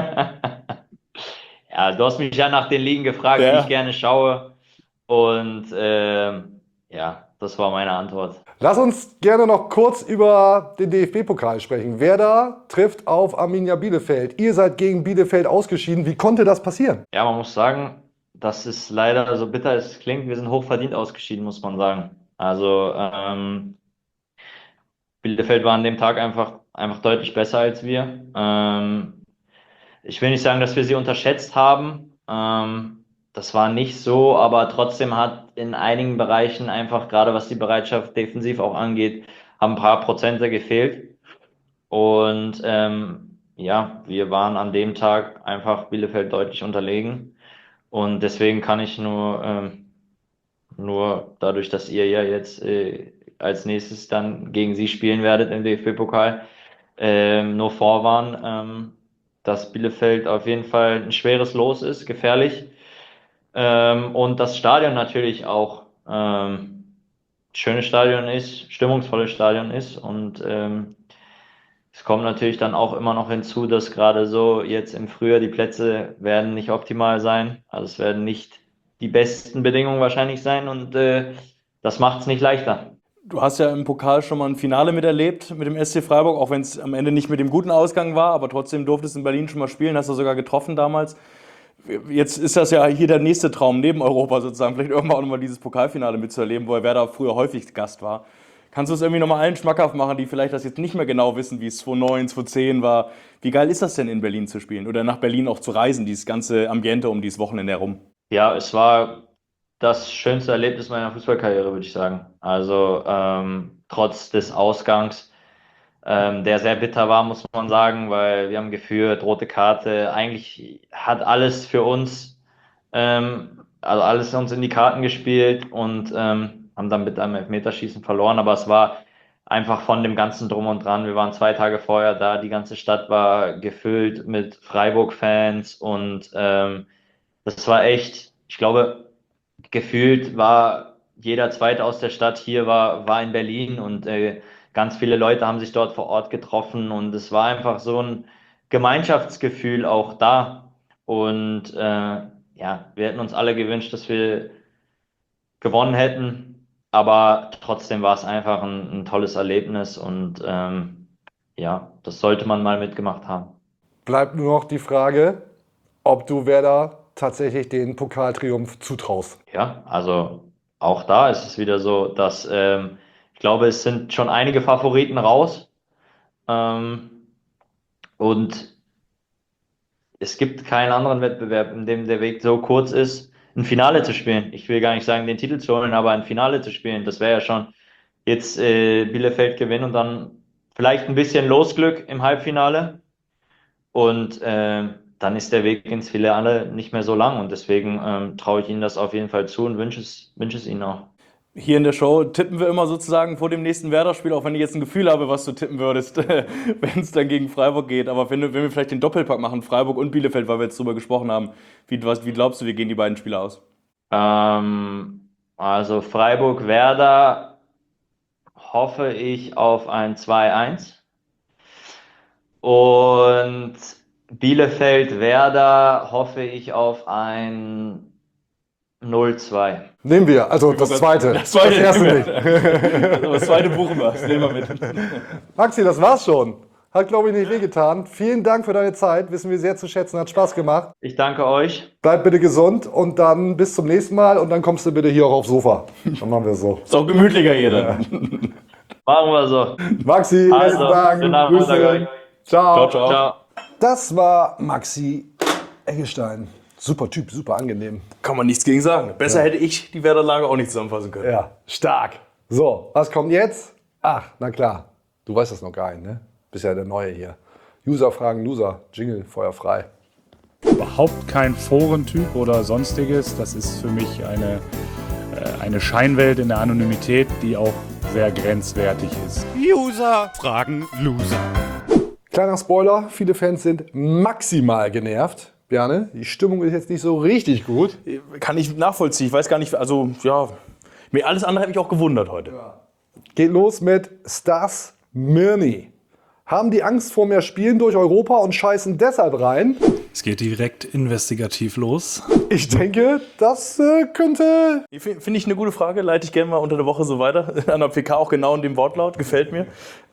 Ja, du hast mich ja nach den Ligen gefragt, die Ja. ich gerne schaue. Und ja, das war meine Antwort. Lass uns gerne noch kurz über den DFB-Pokal sprechen. Werder trifft auf Arminia Bielefeld. Ihr seid gegen Bielefeld ausgeschieden. Wie konnte das passieren? Ja, man muss sagen, das ist leider, so bitter es klingt, wir sind hochverdient ausgeschieden, muss man sagen. Also Bielefeld war an dem Tag einfach deutlich besser als wir. Ich will nicht sagen, dass wir sie unterschätzt haben. Das war nicht so, aber trotzdem hat in einigen Bereichen einfach, gerade was die Bereitschaft defensiv auch angeht, haben ein paar Prozente gefehlt. Und ja, wir waren an dem Tag einfach Bielefeld deutlich unterlegen. Und deswegen kann ich nur dadurch, dass ihr ja jetzt als nächstes dann gegen sie spielen werdet im DFB-Pokal, nur vorwarnen, dass Bielefeld auf jeden Fall ein schweres Los ist, gefährlich. Und das Stadion natürlich auch schönes Stadion ist, stimmungsvolles Stadion ist. Und es kommt natürlich dann auch immer noch hinzu, dass gerade so jetzt im Frühjahr die Plätze werden nicht optimal sein. Also es werden nicht die besten Bedingungen wahrscheinlich sein und das macht es nicht leichter. Du hast ja im Pokal schon mal ein Finale miterlebt mit dem SC Freiburg, auch wenn es am Ende nicht mit dem guten Ausgang war, aber trotzdem durftest du in Berlin schon mal spielen, hast du sogar getroffen damals. Jetzt ist das ja hier der nächste Traum neben Europa sozusagen, vielleicht irgendwann auch nochmal dieses Pokalfinale mitzuerleben, wo Werder früher häufig Gast war. Kannst du es irgendwie nochmal allen schmackhaft machen, die vielleicht das jetzt nicht mehr genau wissen, wie es 2009, 2010 war? Wie geil ist das denn, in Berlin zu spielen oder nach Berlin auch zu reisen, dieses ganze Ambiente um dieses Wochenende herum? Ja, es war das schönste Erlebnis meiner Fußballkarriere, würde ich sagen. Also trotz des Ausgangs, der sehr bitter war, muss man sagen, weil wir haben geführt, rote Karte. Eigentlich hat alles für uns, also alles uns in die Karten gespielt und haben dann mit einem Elfmeterschießen verloren. Aber es war einfach von dem ganzen Drum und Dran. Wir waren 2 Tage vorher da, die ganze Stadt war gefüllt mit Freiburg-Fans und das war echt ich glaube, gefühlt war jeder Zweite aus der Stadt hier, war in Berlin und ganz viele Leute haben sich dort vor Ort getroffen und es war einfach so ein Gemeinschaftsgefühl auch da. Und ja, wir hätten uns alle gewünscht, dass wir gewonnen hätten, aber trotzdem war es einfach ein tolles Erlebnis und ja, das sollte man mal mitgemacht haben. Bleibt nur noch die Frage, ob du Werder tatsächlich den Pokaltriumph zutraust. Ja, also auch da ist es wieder so, dass ich glaube, es sind schon einige Favoriten raus und es gibt keinen anderen Wettbewerb, in dem der Weg so kurz ist, ein Finale zu spielen. Ich will gar nicht sagen, den Titel zu holen, aber ein Finale zu spielen, das wäre ja schon jetzt Bielefeld gewinnen und dann vielleicht ein bisschen Losglück im Halbfinale und dann ist der Weg ins Finale nicht mehr so lang und deswegen traue ich Ihnen das auf jeden Fall zu und wünsche es Ihnen auch. Hier in der Show tippen wir immer sozusagen vor dem nächsten Werder-Spiel, auch wenn ich jetzt ein Gefühl habe, was du tippen würdest, wenn es dann gegen Freiburg geht. Aber wenn wir vielleicht den Doppelpack machen, Freiburg und Bielefeld, weil wir jetzt drüber gesprochen haben, wie glaubst du, wie gehen die beiden Spiele aus? Also Freiburg-Werder hoffe ich auf ein 2-1 und Bielefeld-Werder hoffe ich auf ein 0-2. Nehmen wir, also das zweite. Das erste nicht. Das zweite buchen wir, das nehmen wir mit. Maxi, das war's schon. Hat, glaube ich, nicht wehgetan. Vielen Dank für deine Zeit. Wissen wir sehr zu schätzen. Hat Spaß gemacht. Ich danke euch. Bleib bitte gesund und dann bis zum nächsten Mal. Und dann kommst du bitte hier auch aufs Sofa. Dann machen wir es so. Ist auch gemütlicher hier dann. Machen wir so. Maxi, besten Dank. schönen Abend, Grüße. Ciao. Ciao. Ciao. Das war Maxi Eggestein. Super Typ, super angenehm. Kann man nichts gegen sagen. Besser hätte ich die Werder-Lage auch nicht zusammenfassen können. Ja, stark. So, was kommt jetzt? Ach, na klar. Du weißt das noch gar nicht, ne? Bist ja der Neue hier. User fragen Loser. Jingle, Feuer frei. Überhaupt kein Forentyp oder sonstiges. Das ist für mich eine Scheinwelt in der Anonymität, die auch sehr grenzwertig ist. User fragen Loser. Kleiner Spoiler, viele Fans sind maximal genervt. Bjarne, die Stimmung ist jetzt nicht so richtig gut. Kann ich nachvollziehen. Ich weiß gar nicht, also ja, mir alles andere hat mich auch gewundert heute. Geht los mit Stas Mirny. Haben die Angst vor mehr Spielen durch Europa und scheißen deshalb rein? Es geht direkt investigativ los. Ich denke, das könnte... Finde ich eine gute Frage, leite ich gerne mal unter der Woche so weiter. An der PK auch genau in dem Wortlaut, gefällt mir.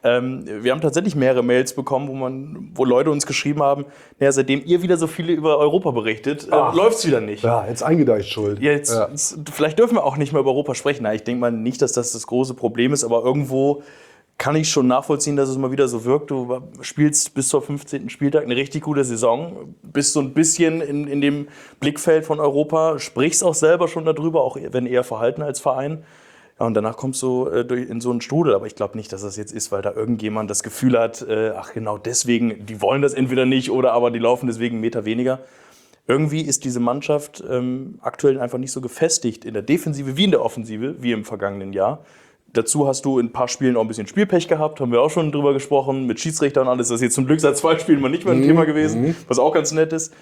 Wir haben tatsächlich mehrere Mails bekommen, wo Leute uns geschrieben haben, naja, seitdem ihr wieder so viele über Europa berichtet, läuft es wieder nicht. Ja, jetzt eingedeicht schuld. Vielleicht dürfen wir auch nicht mehr über Europa sprechen. Na, ich denke mal nicht, dass das große Problem ist, aber irgendwo kann ich schon nachvollziehen, dass es mal wieder so wirkt. Du spielst bis zur 15. Spieltag eine richtig gute Saison, bist so ein bisschen in dem Blickfeld von Europa, sprichst auch selber schon darüber, auch wenn eher verhalten als Verein. Ja, und danach kommst du in so einen Strudel. Aber ich glaube nicht, dass das jetzt ist, weil da irgendjemand das Gefühl hat, ach genau deswegen, die wollen das entweder nicht oder aber die laufen deswegen einen Meter weniger. Irgendwie ist diese Mannschaft aktuell einfach nicht so gefestigt in der Defensive wie in der Offensive, wie im vergangenen Jahr. Dazu hast du in ein paar Spielen auch ein bisschen Spielpech gehabt, haben wir auch schon drüber gesprochen, mit Schiedsrichtern und alles. Das ist jetzt zum Glück seit 2 Spielen mal nicht mehr ein Thema gewesen, was auch ganz nett ist.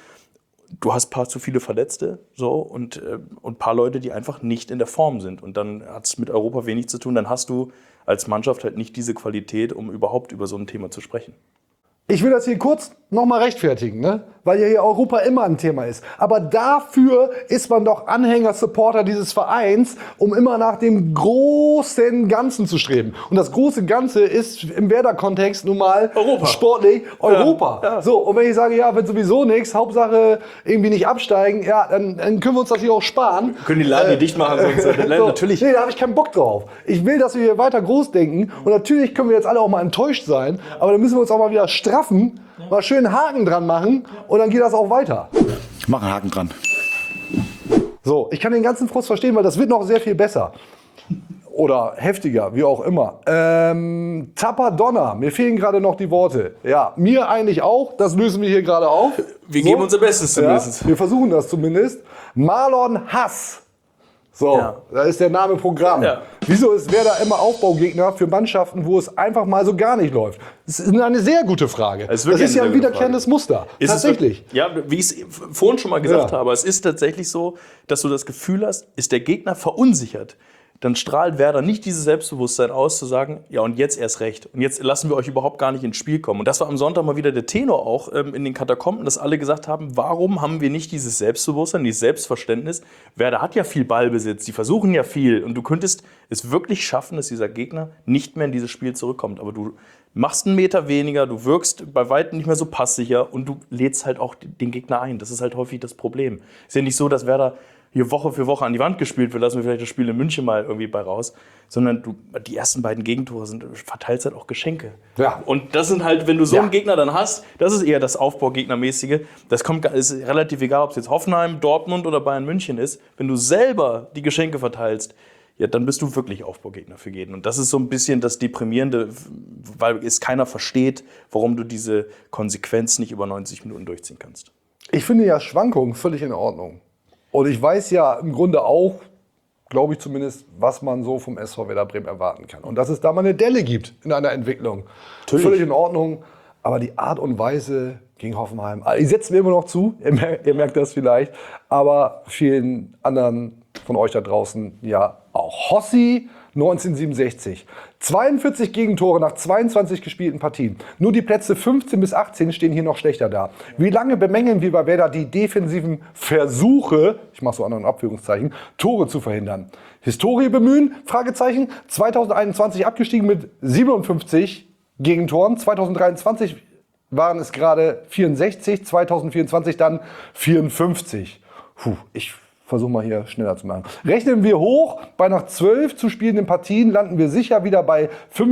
Du hast ein paar zu viele Verletzte so, und ein paar Leute, die einfach nicht in der Form sind. Und dann hat es mit Europa wenig zu tun. Dann hast du als Mannschaft halt nicht diese Qualität, um überhaupt über so ein Thema zu sprechen. Ich will das hier kurz nochmal rechtfertigen, ne? Weil ja hier Europa immer ein Thema ist. Aber dafür ist man doch Anhänger, Supporter dieses Vereins, um immer nach dem großen Ganzen zu streben. Und das große Ganze ist im Werder-Kontext nun mal Europa. Sportlich Europa. Ja. So, und wenn ich sage, ja, wird sowieso nichts, Hauptsache irgendwie nicht absteigen, ja, dann können wir uns das hier auch sparen. Können die Laden hier dicht machen, sonst So, natürlich. nee, da habe ich keinen Bock drauf. Ich will, dass wir hier weiter groß denken. Und natürlich können wir jetzt alle auch mal enttäuscht sein. Aber dann müssen wir uns auch mal wieder straffen, mal schön einen Haken dran machen und dann geht das auch weiter. Ich mache einen Haken dran. So, ich kann den ganzen Frust verstehen, weil das wird noch sehr viel besser. Oder heftiger, wie auch immer. Tapadonna, mir fehlen gerade noch die Worte. Ja, mir eigentlich auch, das lösen wir hier gerade auf. Wir geben unser Bestes zumindest. Ja, wir versuchen das zumindest. Marlon Hass. So, Ja. da ist der Name Programm. Ja. Wieso ist Werder immer Aufbaugegner für Mannschaften, wo es einfach mal so gar nicht läuft? Das ist eine sehr gute Frage. Das ist ja ein wiederkehrendes Muster. Tatsächlich. Ja, wie ich es vorhin schon mal gesagt habe, es ist tatsächlich so, dass du das Gefühl hast, ist der Gegner verunsichert, dann strahlt Werder nicht dieses Selbstbewusstsein aus, zu sagen, ja und jetzt erst recht. Und jetzt lassen wir euch überhaupt gar nicht ins Spiel kommen. Und das war am Sonntag mal wieder der Tenor auch in den Katakomben, dass alle gesagt haben, warum haben wir nicht dieses Selbstbewusstsein, dieses Selbstverständnis? Werder hat ja viel Ballbesitz, die versuchen ja viel. Und du könntest es wirklich schaffen, dass dieser Gegner nicht mehr in dieses Spiel zurückkommt. Aber du machst einen Meter weniger, du wirkst bei weitem nicht mehr so passsicher und du lädst halt auch den Gegner ein. Das ist halt häufig das Problem. Ist ja nicht so, dass Werder hier Woche für Woche an die Wand gespielt wird, lassen wir vielleicht das Spiel in München mal irgendwie bei raus, sondern die ersten beiden Gegentore verteilst halt auch Geschenke. Ja. Und das sind halt, wenn du so einen Gegner dann hast, das ist eher das Aufbaugegnermäßige, ist relativ egal, ob es jetzt Hoffenheim, Dortmund oder Bayern München ist, wenn du selber die Geschenke verteilst, ja, dann bist du wirklich Aufbaugegner für jeden. Und das ist so ein bisschen das Deprimierende, weil es keiner versteht, warum du diese Konsequenz nicht über 90 Minuten durchziehen kannst. Ich finde ja Schwankungen völlig in Ordnung. Und ich weiß ja im Grunde auch, glaube ich zumindest, was man so vom SV Werder Bremen erwarten kann. Und dass es da mal eine Delle gibt in einer Entwicklung. Natürlich. Völlig in Ordnung. Aber die Art und Weise gegen Hoffenheim, ich setze mir immer noch zu, ihr merkt das vielleicht, aber vielen anderen von euch da draußen ja auch. Hossi 1967. 42 Gegentore nach 22 gespielten Partien. Nur die Plätze 15 bis 18 stehen hier noch schlechter da. Wie lange bemängeln wir bei Werder die defensiven Versuche, ich mache so anderen Abführungszeichen, Tore zu verhindern? Historie bemühen? Fragezeichen. 2021 abgestiegen mit 57 Gegentoren. 2023 waren es gerade 64, 2024 dann 54. Ich versuche mal hier schneller zu machen. Rechnen wir hoch, bei noch 12 zu spielenden Partien landen wir sicher wieder bei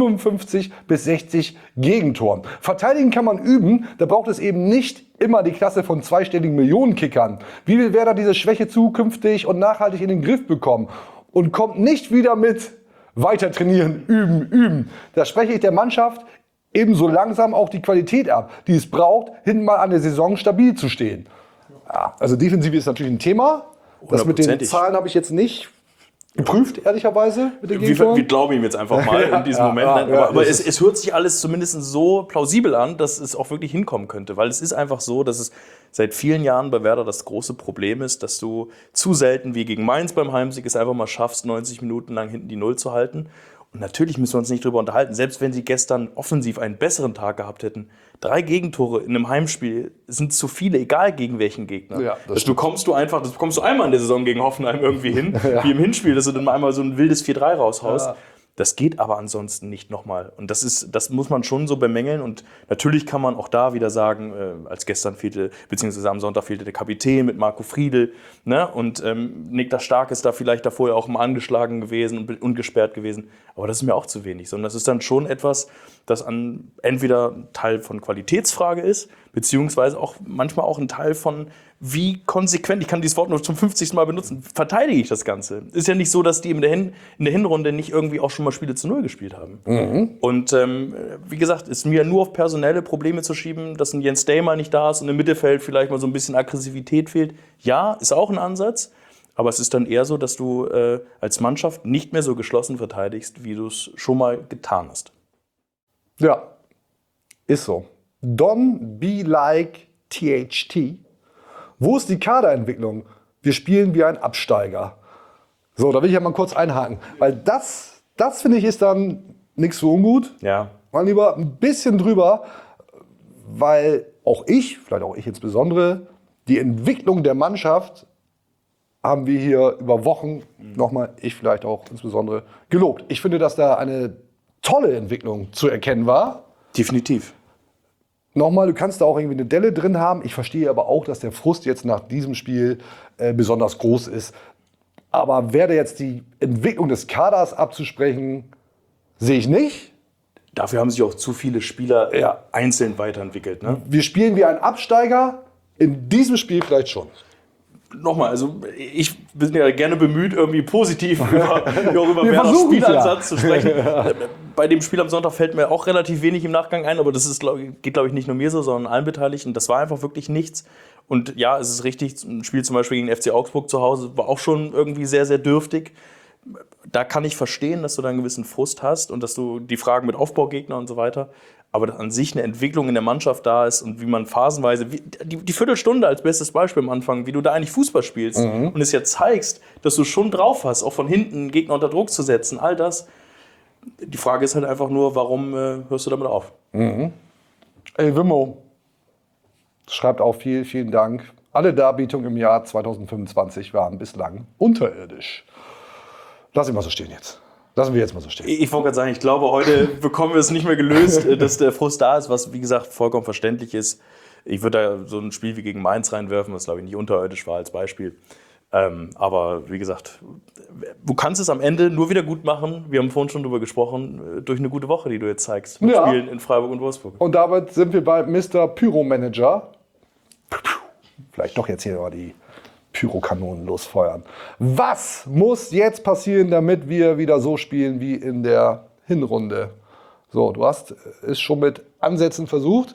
55 bis 60 Gegentoren. Verteidigen kann man üben, da braucht es eben nicht immer die Klasse von zweistelligen Millionenkickern. Wie will Werder diese Schwäche zukünftig und nachhaltig in den Griff bekommen? Und kommt nicht wieder mit weiter trainieren, üben, üben. Da spreche ich der Mannschaft ebenso langsam auch die Qualität ab, die es braucht, hinten mal an der Saison stabil zu stehen. Ja, also Defensive ist natürlich ein Thema. Das mit den Zahlen habe ich jetzt nicht geprüft, ehrlicherweise. Mit den wir glauben ihm jetzt einfach mal in diesem Moment. Aber es hört sich alles zumindest so plausibel an, dass es auch wirklich hinkommen könnte. Weil es ist einfach so, dass es seit vielen Jahren bei Werder das große Problem ist, dass du zu selten wie gegen Mainz beim Heimsieg es einfach mal schaffst, 90 Minuten lang hinten die Null zu halten. Und natürlich müssen wir uns nicht drüber unterhalten, selbst wenn sie gestern offensiv einen besseren Tag gehabt hätten. 3 Gegentore in einem Heimspiel sind zu viele, egal gegen welchen Gegner. Ja, das bekommst du einmal in der Saison gegen Hoffenheim irgendwie hin, wie im Hinspiel, dass du dann einmal so ein wildes 4-3 raushaust. Ja. Das geht aber ansonsten nicht nochmal. Und das muss man schon so bemängeln. Und natürlich kann man auch da wieder sagen, als gestern fehlte, beziehungsweise am Sonntag fehlte der Kapitän mit Marco Friedl. Ne? Und Niklas Stark ist da vielleicht davor ja auch mal angeschlagen gewesen und ungesperrt gewesen. Aber das ist mir auch zu wenig. Sondern das ist dann schon etwas, das entweder ein Teil von Qualitätsfrage ist, beziehungsweise auch manchmal auch ein Teil von, wie konsequent, ich kann dieses Wort nur zum 50. Mal benutzen, verteidige ich das Ganze. Ist ja nicht so, dass die in der Hinrunde nicht irgendwie auch schon mal Spiele zu 0 gespielt haben. Mhm. Und wie gesagt, ist mir nur auf personelle Probleme zu schieben, dass ein Jens Stay mal nicht da ist und im Mittelfeld vielleicht mal so ein bisschen Aggressivität fehlt. Ja, ist auch ein Ansatz. Aber es ist dann eher so, dass du als Mannschaft nicht mehr so geschlossen verteidigst, wie du es schon mal getan hast. Ja, ist so. Don't be like THT. Wo ist die Kaderentwicklung? Wir spielen wie ein Absteiger. So, da will ich ja mal kurz einhaken. Weil das finde ich, ist dann nichts so ungut. Ja. Mal lieber ein bisschen drüber, weil auch ich, vielleicht auch ich insbesondere, die Entwicklung der Mannschaft haben wir hier über Wochen, nochmal ich vielleicht auch insbesondere, gelobt. Ich finde, dass da eine tolle Entwicklung zu erkennen war. Definitiv. Nochmal, du kannst da auch irgendwie eine Delle drin haben. Ich verstehe aber auch, dass der Frust jetzt nach diesem Spiel besonders groß ist. Aber werde jetzt die Entwicklung des Kaders abzusprechen, sehe ich nicht. Dafür haben sich auch zu viele Spieler einzeln weiterentwickelt. Ne? Wir spielen wie ein Absteiger, in diesem Spiel vielleicht schon. Nochmal, also ich bin ja gerne bemüht, irgendwie positiv über Werders Spielansatz zu sprechen. Bei dem Spiel am Sonntag fällt mir auch relativ wenig im Nachgang ein, aber das ist, geht, glaube ich, nicht nur mir so, sondern allen Beteiligten. Das war einfach wirklich nichts. Und ja, es ist richtig, ein Spiel zum Beispiel gegen FC Augsburg zu Hause war auch schon irgendwie sehr, sehr dürftig. Da kann ich verstehen, dass du da einen gewissen Frust hast und dass du die Fragen mit Aufbaugegner und so weiter, aber dass an sich eine Entwicklung in der Mannschaft da ist und wie man phasenweise, die Viertelstunde als bestes Beispiel am Anfang, wie du da eigentlich Fußball spielst und es ja zeigst, dass du schon drauf hast, auch von hinten einen Gegner unter Druck zu setzen, all das. Die Frage ist halt einfach nur, warum hörst du damit auf? El Wimmo schreibt auch vielen Dank. Alle Darbietungen im Jahr 2025 waren bislang unterirdisch. Lass ihn mal so stehen jetzt. Lassen wir jetzt mal so stehen. Ich wollte gerade sagen, ich glaube, heute bekommen wir es nicht mehr gelöst, dass der Frust da ist, was wie gesagt vollkommen verständlich ist. Ich würde da so ein Spiel wie gegen Mainz reinwerfen, was glaube ich nicht unterirdisch war als Beispiel. Aber wie gesagt, du kannst es am Ende nur wieder gut machen. Wir haben vorhin schon darüber gesprochen, durch eine gute Woche, die du jetzt zeigst. Mit Spielen in Freiburg und Wolfsburg. Und damit sind wir bei Mr. Pyromanager. Vielleicht doch jetzt hier mal die Pyrokanonen losfeuern. Was muss jetzt passieren, damit wir wieder so spielen wie in der Hinrunde? So, du hast es schon mit Ansätzen versucht.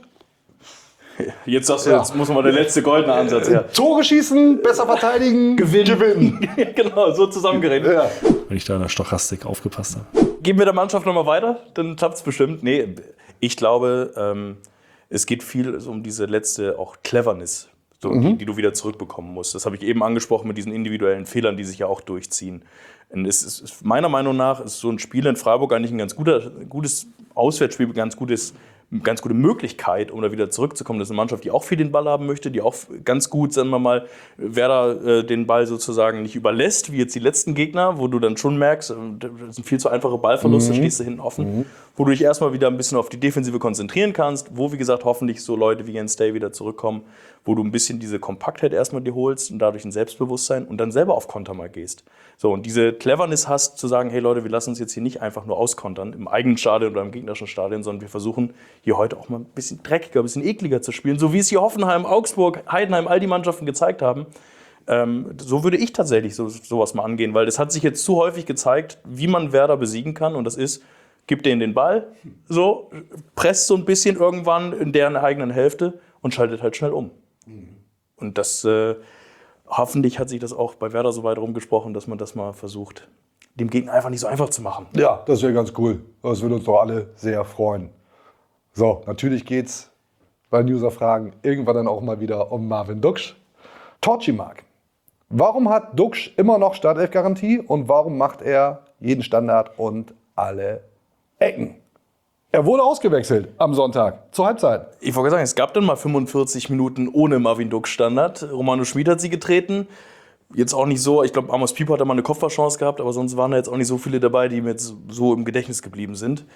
Jetzt sagst du, jetzt muss mal der letzte goldene Ansatz her. Tore schießen, besser verteidigen, gewinnen. Genau, so zusammengerechnet. Ja. Wenn ich da in der Stochastik aufgepasst habe. Geben wir der Mannschaft nochmal weiter, dann klappt es bestimmt. Nee, ich glaube, es geht viel um diese letzte auch Cleverness, so, die du wieder zurückbekommen musst. Das habe ich eben angesprochen mit diesen individuellen Fehlern, die sich ja auch durchziehen. Und es ist, meiner Meinung nach ist so ein Spiel in Freiburg eigentlich ein ganz gutes Auswärtsspiel, ganz gute Möglichkeit, um da wieder zurückzukommen. Das ist eine Mannschaft, die auch viel den Ball haben möchte, die auch ganz gut, sagen wir mal, Werder den Ball sozusagen nicht überlässt, wie jetzt die letzten Gegner, wo du dann schon merkst, das sind viel zu einfache Ballverluste, stehst du hinten offen, wo du dich erstmal wieder ein bisschen auf die Defensive konzentrieren kannst, wo, wie gesagt, hoffentlich so Leute wie Jens Day wieder zurückkommen, wo du ein bisschen diese Kompaktheit erstmal dir holst und dadurch ein Selbstbewusstsein und dann selber auf Konter mal gehst. So, und diese Cleverness hast, zu sagen, hey Leute, wir lassen uns jetzt hier nicht einfach nur auskontern im eigenen Stadion oder im gegnerischen Stadion, sondern wir versuchen hier heute auch mal ein bisschen dreckiger, ein bisschen ekliger zu spielen, so wie es hier Hoffenheim, Augsburg, Heidenheim, all die Mannschaften gezeigt haben. So würde ich tatsächlich sowas mal angehen, weil es hat sich jetzt zu häufig gezeigt, wie man Werder besiegen kann, und das ist, gib denen den Ball, so, presst so ein bisschen irgendwann in deren eigenen Hälfte und schaltet halt schnell um. Und das, hoffentlich hat sich das auch bei Werder so weit rumgesprochen, dass man das mal versucht, dem Gegner einfach nicht so einfach zu machen. Ja, das wäre ganz cool. Das würde uns doch alle sehr freuen. So, natürlich geht's bei User-Fragen irgendwann dann auch mal wieder um Marvin Duksch. Torchimark. Warum hat Duksch immer noch Startelf-Garantie und warum macht er jeden Standard und alle Ecken? Er wurde ausgewechselt am Sonntag zur Halbzeit. Ich wollte sagen, es gab dann mal 45 Minuten ohne Marvin Duksch Standard. Romano Schmid hat sie getreten. Jetzt auch nicht so, ich glaube, Amos Pieper hat da mal eine Kopfballchance gehabt, aber sonst waren da jetzt auch nicht so viele dabei, die mir jetzt so im Gedächtnis geblieben sind.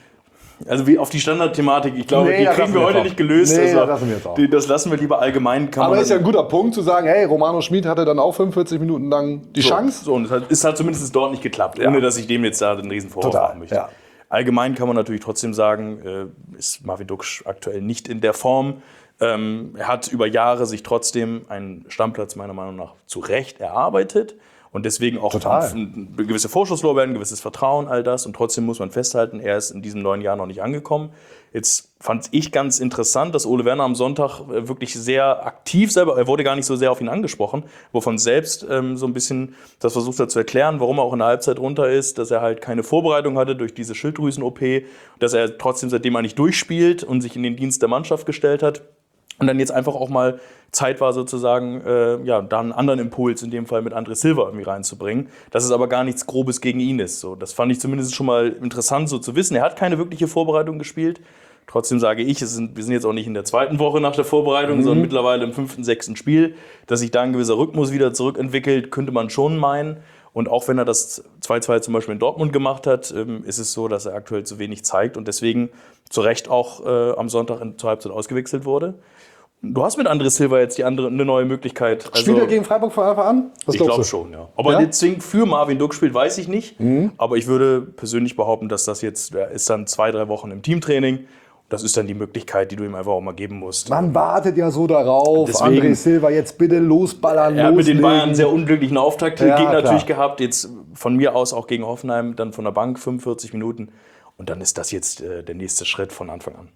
Also wie auf die Standardthematik, ich glaube, die kriegen wir heute nicht gelöst. Nee, also, das lassen wir jetzt auch. Das lassen wir lieber allgemein. Aber ist ja ein guter Punkt zu sagen, hey, Romano Schmid hatte dann auch 45 Minuten lang die Chance. So, und es hat zumindest dort nicht geklappt, ohne dass ich dem jetzt da den riesen Vorwurf machen möchte. Ja. Allgemein kann man natürlich trotzdem sagen, ist Marvin Duksch aktuell nicht in der Form. Er hat über Jahre sich trotzdem einen Stammplatz meiner Meinung nach zu Recht erarbeitet und deswegen auch eine gewisse Vorschusslorbeeren, ein gewisses Vertrauen, all das. Und trotzdem muss man festhalten, er ist in diesem neuen Jahr noch nicht angekommen. Jetzt fand ich ganz interessant, dass Ole Werner am Sonntag wirklich sehr aktiv selber, er wurde gar nicht so sehr auf ihn angesprochen, aber von selbst so ein bisschen das versucht hat zu erklären, warum er auch in der Halbzeit runter ist, dass er halt keine Vorbereitung hatte durch diese Schilddrüsen-OP, dass er trotzdem seitdem eigentlich durchspielt und sich in den Dienst der Mannschaft gestellt hat. Und dann jetzt einfach auch mal Zeit war sozusagen, da einen anderen Impuls, in dem Fall mit André Silva irgendwie reinzubringen. Dass es aber gar nichts Grobes gegen ihn ist. So, das fand ich zumindest schon mal interessant so zu wissen. Er hat keine wirkliche Vorbereitung gespielt. Trotzdem sage ich, wir sind jetzt auch nicht in der zweiten Woche nach der Vorbereitung, sondern mittlerweile im 5., 6. Spiel. Dass sich da ein gewisser Rhythmus wieder zurückentwickelt, könnte man schon meinen. Und auch wenn er das 2-2 zum Beispiel in Dortmund gemacht hat, ist es so, dass er aktuell zu wenig zeigt und deswegen zu Recht auch am Sonntag zur Halbzeit ausgewechselt wurde. Du hast mit André Silva jetzt eine neue Möglichkeit. Also, spielt er gegen Freiburg von Anfang an? Ich glaube schon, ja. Ob er jetzt zwingend für Marvin Duksch spielt, weiß ich nicht. Aber ich würde persönlich behaupten, dass das jetzt, er ist dann 2-3 Wochen im Teamtraining. Das ist dann die Möglichkeit, die du ihm einfach auch mal geben musst. Man wartet ja so darauf. André Silva, jetzt bitte losballern, Er hat mit den Bayern einen sehr unglücklichen Auftakt natürlich gehabt. Jetzt von mir aus auch gegen Hoffenheim, dann von der Bank 45 Minuten. Und dann ist das jetzt der nächste Schritt von Anfang an.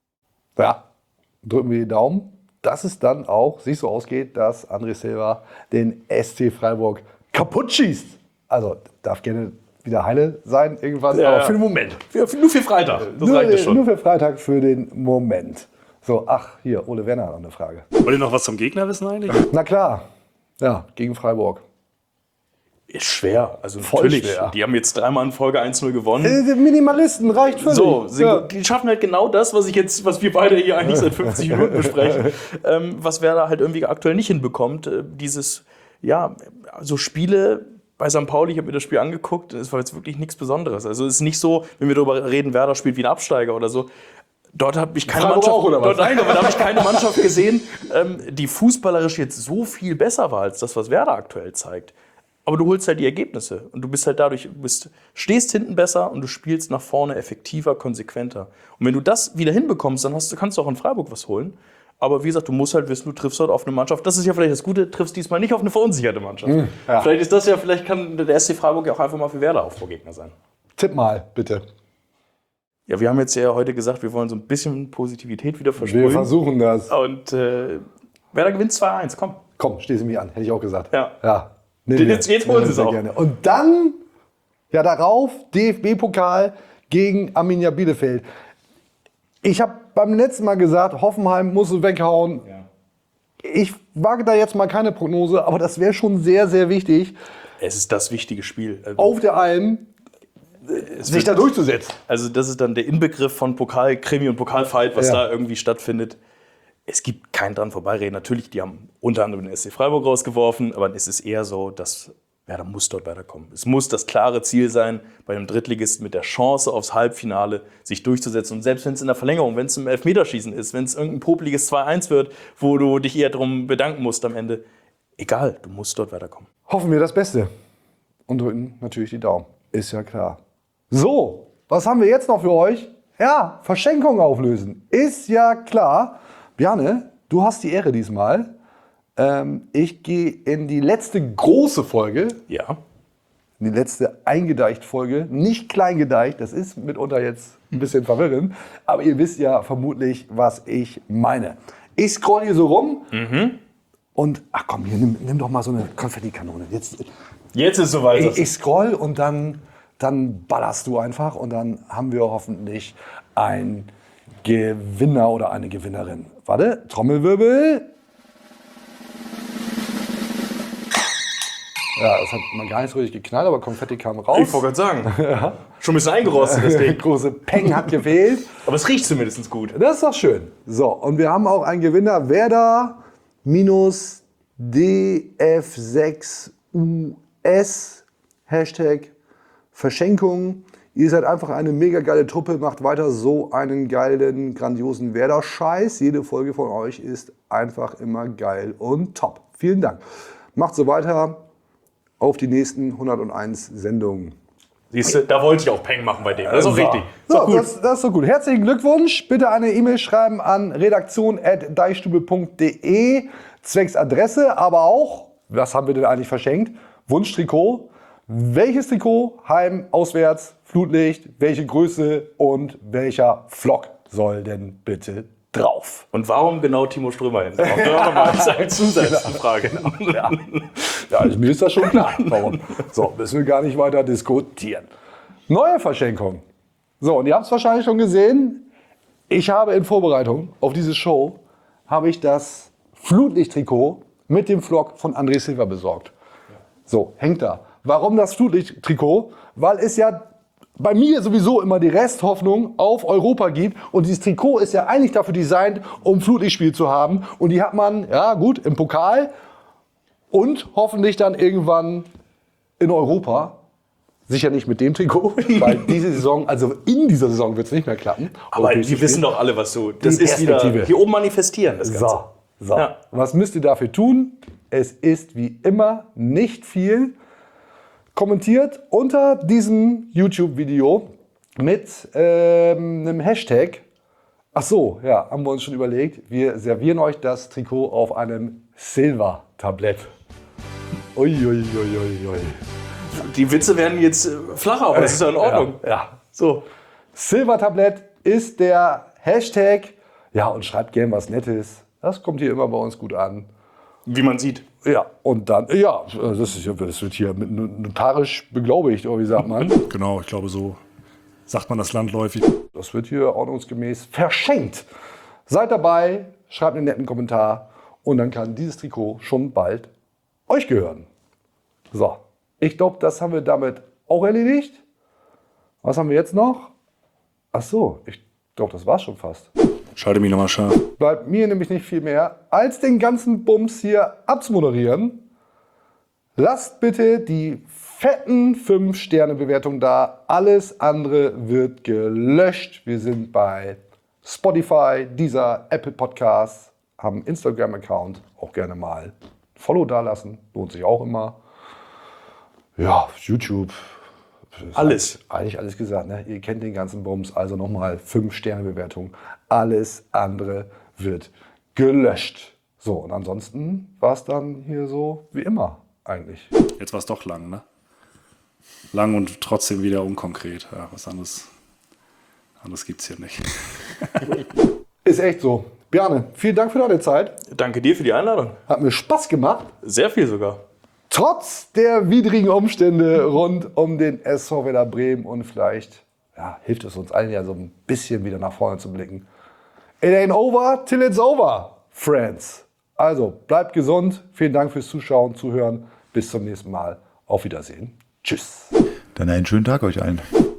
Ja, drücken wir die Daumen, dass es dann auch sich so ausgeht, dass André Silva den SC Freiburg kaputt schießt. Also darf gerne wieder heile sein irgendwann, Ja, aber ja. für den Moment. Nur für Freitag. Das reicht ja schon. Nur für Freitag, für den Moment. So, ach, hier, Ole Werner hat noch eine Frage. Wollt ihr noch was zum Gegner wissen eigentlich? Na klar, ja, gegen Freiburg. Ist schwer. Also Voll natürlich. schwer. Die haben jetzt 3-mal in Folge 1-0 gewonnen. Die Minimalisten, reicht völlig. So, ja. die schaffen halt genau das, was wir beide hier eigentlich seit 50 Minuten besprechen, was Werder halt irgendwie aktuell nicht hinbekommt. Dieses, ja, so Spiele bei St. Pauli, ich habe mir das Spiel angeguckt, es war jetzt wirklich nichts Besonderes. Also es ist nicht so, wenn wir darüber reden, Werder spielt wie ein Absteiger oder so. Dort habe ich keine Freiburg Mannschaft, auch, oder was? Nein, aber da habe ich keine Mannschaft gesehen, die fußballerisch jetzt so viel besser war als das, was Werder aktuell zeigt. Aber du holst halt die Ergebnisse und du bist halt dadurch, stehst hinten besser und du spielst nach vorne effektiver, konsequenter. Und wenn du das wieder hinbekommst, dann kannst du auch in Freiburg was holen. Aber wie gesagt, du musst halt wissen, du triffst dort auf eine Mannschaft. Das ist ja vielleicht das Gute, triffst diesmal nicht auf eine verunsicherte Mannschaft. Ja. Vielleicht kann der SC Freiburg ja auch einfach mal für Werder Aufbaugegner sein. Tipp mal, bitte. Ja, wir haben jetzt ja heute gesagt, wir wollen so ein bisschen Positivität wieder versprühen. Wir versuchen das. Und Werder gewinnt 2-1, komm. Komm, steh sie mich an, hätte ich auch gesagt. Ja. Nehmen wir. Jetzt holen sie es Sehr auch. gerne. Und dann, ja darauf, DFB-Pokal gegen Arminia Bielefeld. Ich habe beim letzten Mal gesagt, Hoffenheim muss es weghauen. Ja. Ich wage da jetzt mal keine Prognose, aber das wäre schon sehr, sehr wichtig, Es ist das wichtige Spiel. Also, auf der Alm sich da durchzusetzen. Also das ist dann der Inbegriff von Pokalkrimi und Pokalfight, was da irgendwie stattfindet. Es gibt kein dran vorbeireden. Natürlich, die haben unter anderem den SC Freiburg rausgeworfen, aber es ist eher so, dass Werder muss dort weiterkommen. Es muss das klare Ziel sein, bei einem Drittligisten mit der Chance aufs Halbfinale sich durchzusetzen. Und selbst wenn es in der Verlängerung, wenn es im Elfmeterschießen ist, wenn es irgendein popeliges 2-1 wird, wo du dich eher darum bedanken musst am Ende, egal, du musst dort weiterkommen. Hoffen wir das Beste. Und drücken natürlich die Daumen. Ist ja klar. So, was haben wir jetzt noch für euch? Ja, Verschenkung auflösen. Ist ja klar. Bjarne, du hast die Ehre diesmal. Ich gehe in die letzte große Folge, Ja. in die letzte Eingedeicht-Folge, nicht kleingedeicht, das ist mitunter jetzt ein bisschen verwirrend, aber ihr wisst ja vermutlich, was ich meine. Ich scroll hier so rum und, ach komm, hier, nimm doch mal so eine Konfettikanone. Jetzt Jetzt ist es soweit. ich scroll und dann ballerst du einfach und dann haben wir hoffentlich einen Gewinner oder eine Gewinnerin. Warte, Trommelwirbel. Ja, das hat mal gar nicht so richtig geknallt, aber Konfetti kam raus. Ich wollte gerade sagen. Schon ein bisschen eingerostet, das Der Ding. große Peng hat gefehlt. Aber es riecht zumindest gut. Das ist doch schön. So, und wir haben auch einen Gewinner. Werder minus DF6US. Hashtag Verschenkung. Ihr seid einfach eine mega geile Truppe. Macht weiter so einen geilen, grandiosen Werder-Scheiß. Jede Folge von euch ist einfach immer geil und top. Vielen Dank. Macht so weiter. Auf die nächsten 101 Sendungen. Siehst du, da wollte ich auch Peng machen bei dem. Das ist auch richtig. So, So, gut. das ist so gut. Herzlichen Glückwunsch. Bitte eine E-Mail schreiben an redaktion@deichstube.de zwecks Adresse, aber auch, was haben wir denn eigentlich verschenkt? Wunschtrikot. Welches Trikot? Heim, auswärts, Flutlicht, welche Größe und welcher Flock soll denn bitte drauf? Und warum genau Timo Strömer hin? Das ist auch nochmal eine Zusatzfrage. Ja, also mir ist das schon klar. Warum? So, müssen wir gar nicht weiter diskutieren. Neue Verschenkung. So, und ihr habt es wahrscheinlich schon gesehen. Ich habe in Vorbereitung auf diese Show habe ich das Flutlicht-Trikot mit dem Flock von André Silva besorgt. So, hängt da. Warum das Flutlicht-Trikot? Weil es ja bei mir sowieso immer die Resthoffnung auf Europa gibt. Und dieses Trikot ist ja eigentlich dafür designt, um Flutlichtspiel zu haben. Und die hat man, ja gut, im Pokal und hoffentlich dann irgendwann in Europa. Sicher nicht mit dem Trikot, weil diese Saison, also in dieser Saison wird es nicht mehr klappen. Aber Europäisches die wissen Spiel. doch alle, was du. Das Die ist wieder Perspektive. hier oben manifestieren, das Ganze. So. Ja. Was müsst ihr dafür tun? Es ist wie immer nicht viel. Kommentiert unter diesem YouTube-Video mit einem Hashtag. Ach so, ja, haben wir uns schon überlegt. Wir servieren euch das Trikot auf einem Silver-Tablett. Uiuiuiui. Die Witze werden jetzt flacher, aber das ist ja in Ordnung. Ja. So. Silver-Tablett ist der Hashtag. Ja, und schreibt gern was Nettes. Das kommt hier immer bei uns gut an. Wie man sieht. Ja, und dann, ja, das wird hier notarisch beglaubigt, oder wie sagt man? Genau, ich glaube, so sagt man das landläufig. Das wird hier ordnungsgemäß verschenkt. Seid dabei, schreibt einen netten Kommentar und dann kann dieses Trikot schon bald euch gehören. So, ich glaube, das haben wir damit auch erledigt. Was haben wir jetzt noch? Ach so, ich glaube, das war's schon fast. Schalte mich nochmal scharf. Bleibt mir nämlich nicht viel mehr, als den ganzen Bums hier abzumoderieren. Lasst bitte die fetten 5-Sterne-Bewertungen da. Alles andere wird gelöscht. Wir sind bei Spotify, Deezer, Apple Podcasts, haben einen Instagram-Account. Auch gerne mal ein Follow da lassen. Lohnt sich auch immer. Ja, YouTube. Alles. Eigentlich alles gesagt, ne? Ihr kennt den ganzen Bums. Also nochmal 5-Sterne-Bewertung. Alles andere wird gelöscht. So, und ansonsten war es dann hier so wie immer eigentlich. Jetzt war es doch lang, ne? Lang und trotzdem wieder unkonkret. Ja, was anderes gibt's hier nicht. Ist echt so. Bjarne, vielen Dank für deine Zeit. Danke dir für die Einladung. Hat mir Spaß gemacht. Sehr viel sogar. Trotz der widrigen Umstände rund um den SV Werder Bremen und vielleicht hilft es uns allen ja so ein bisschen wieder nach vorne zu blicken. It ain't over till it's over, friends. Also bleibt gesund. Vielen Dank fürs Zuschauen, Zuhören. Bis zum nächsten Mal. Auf Wiedersehen. Tschüss. Dann einen schönen Tag euch allen.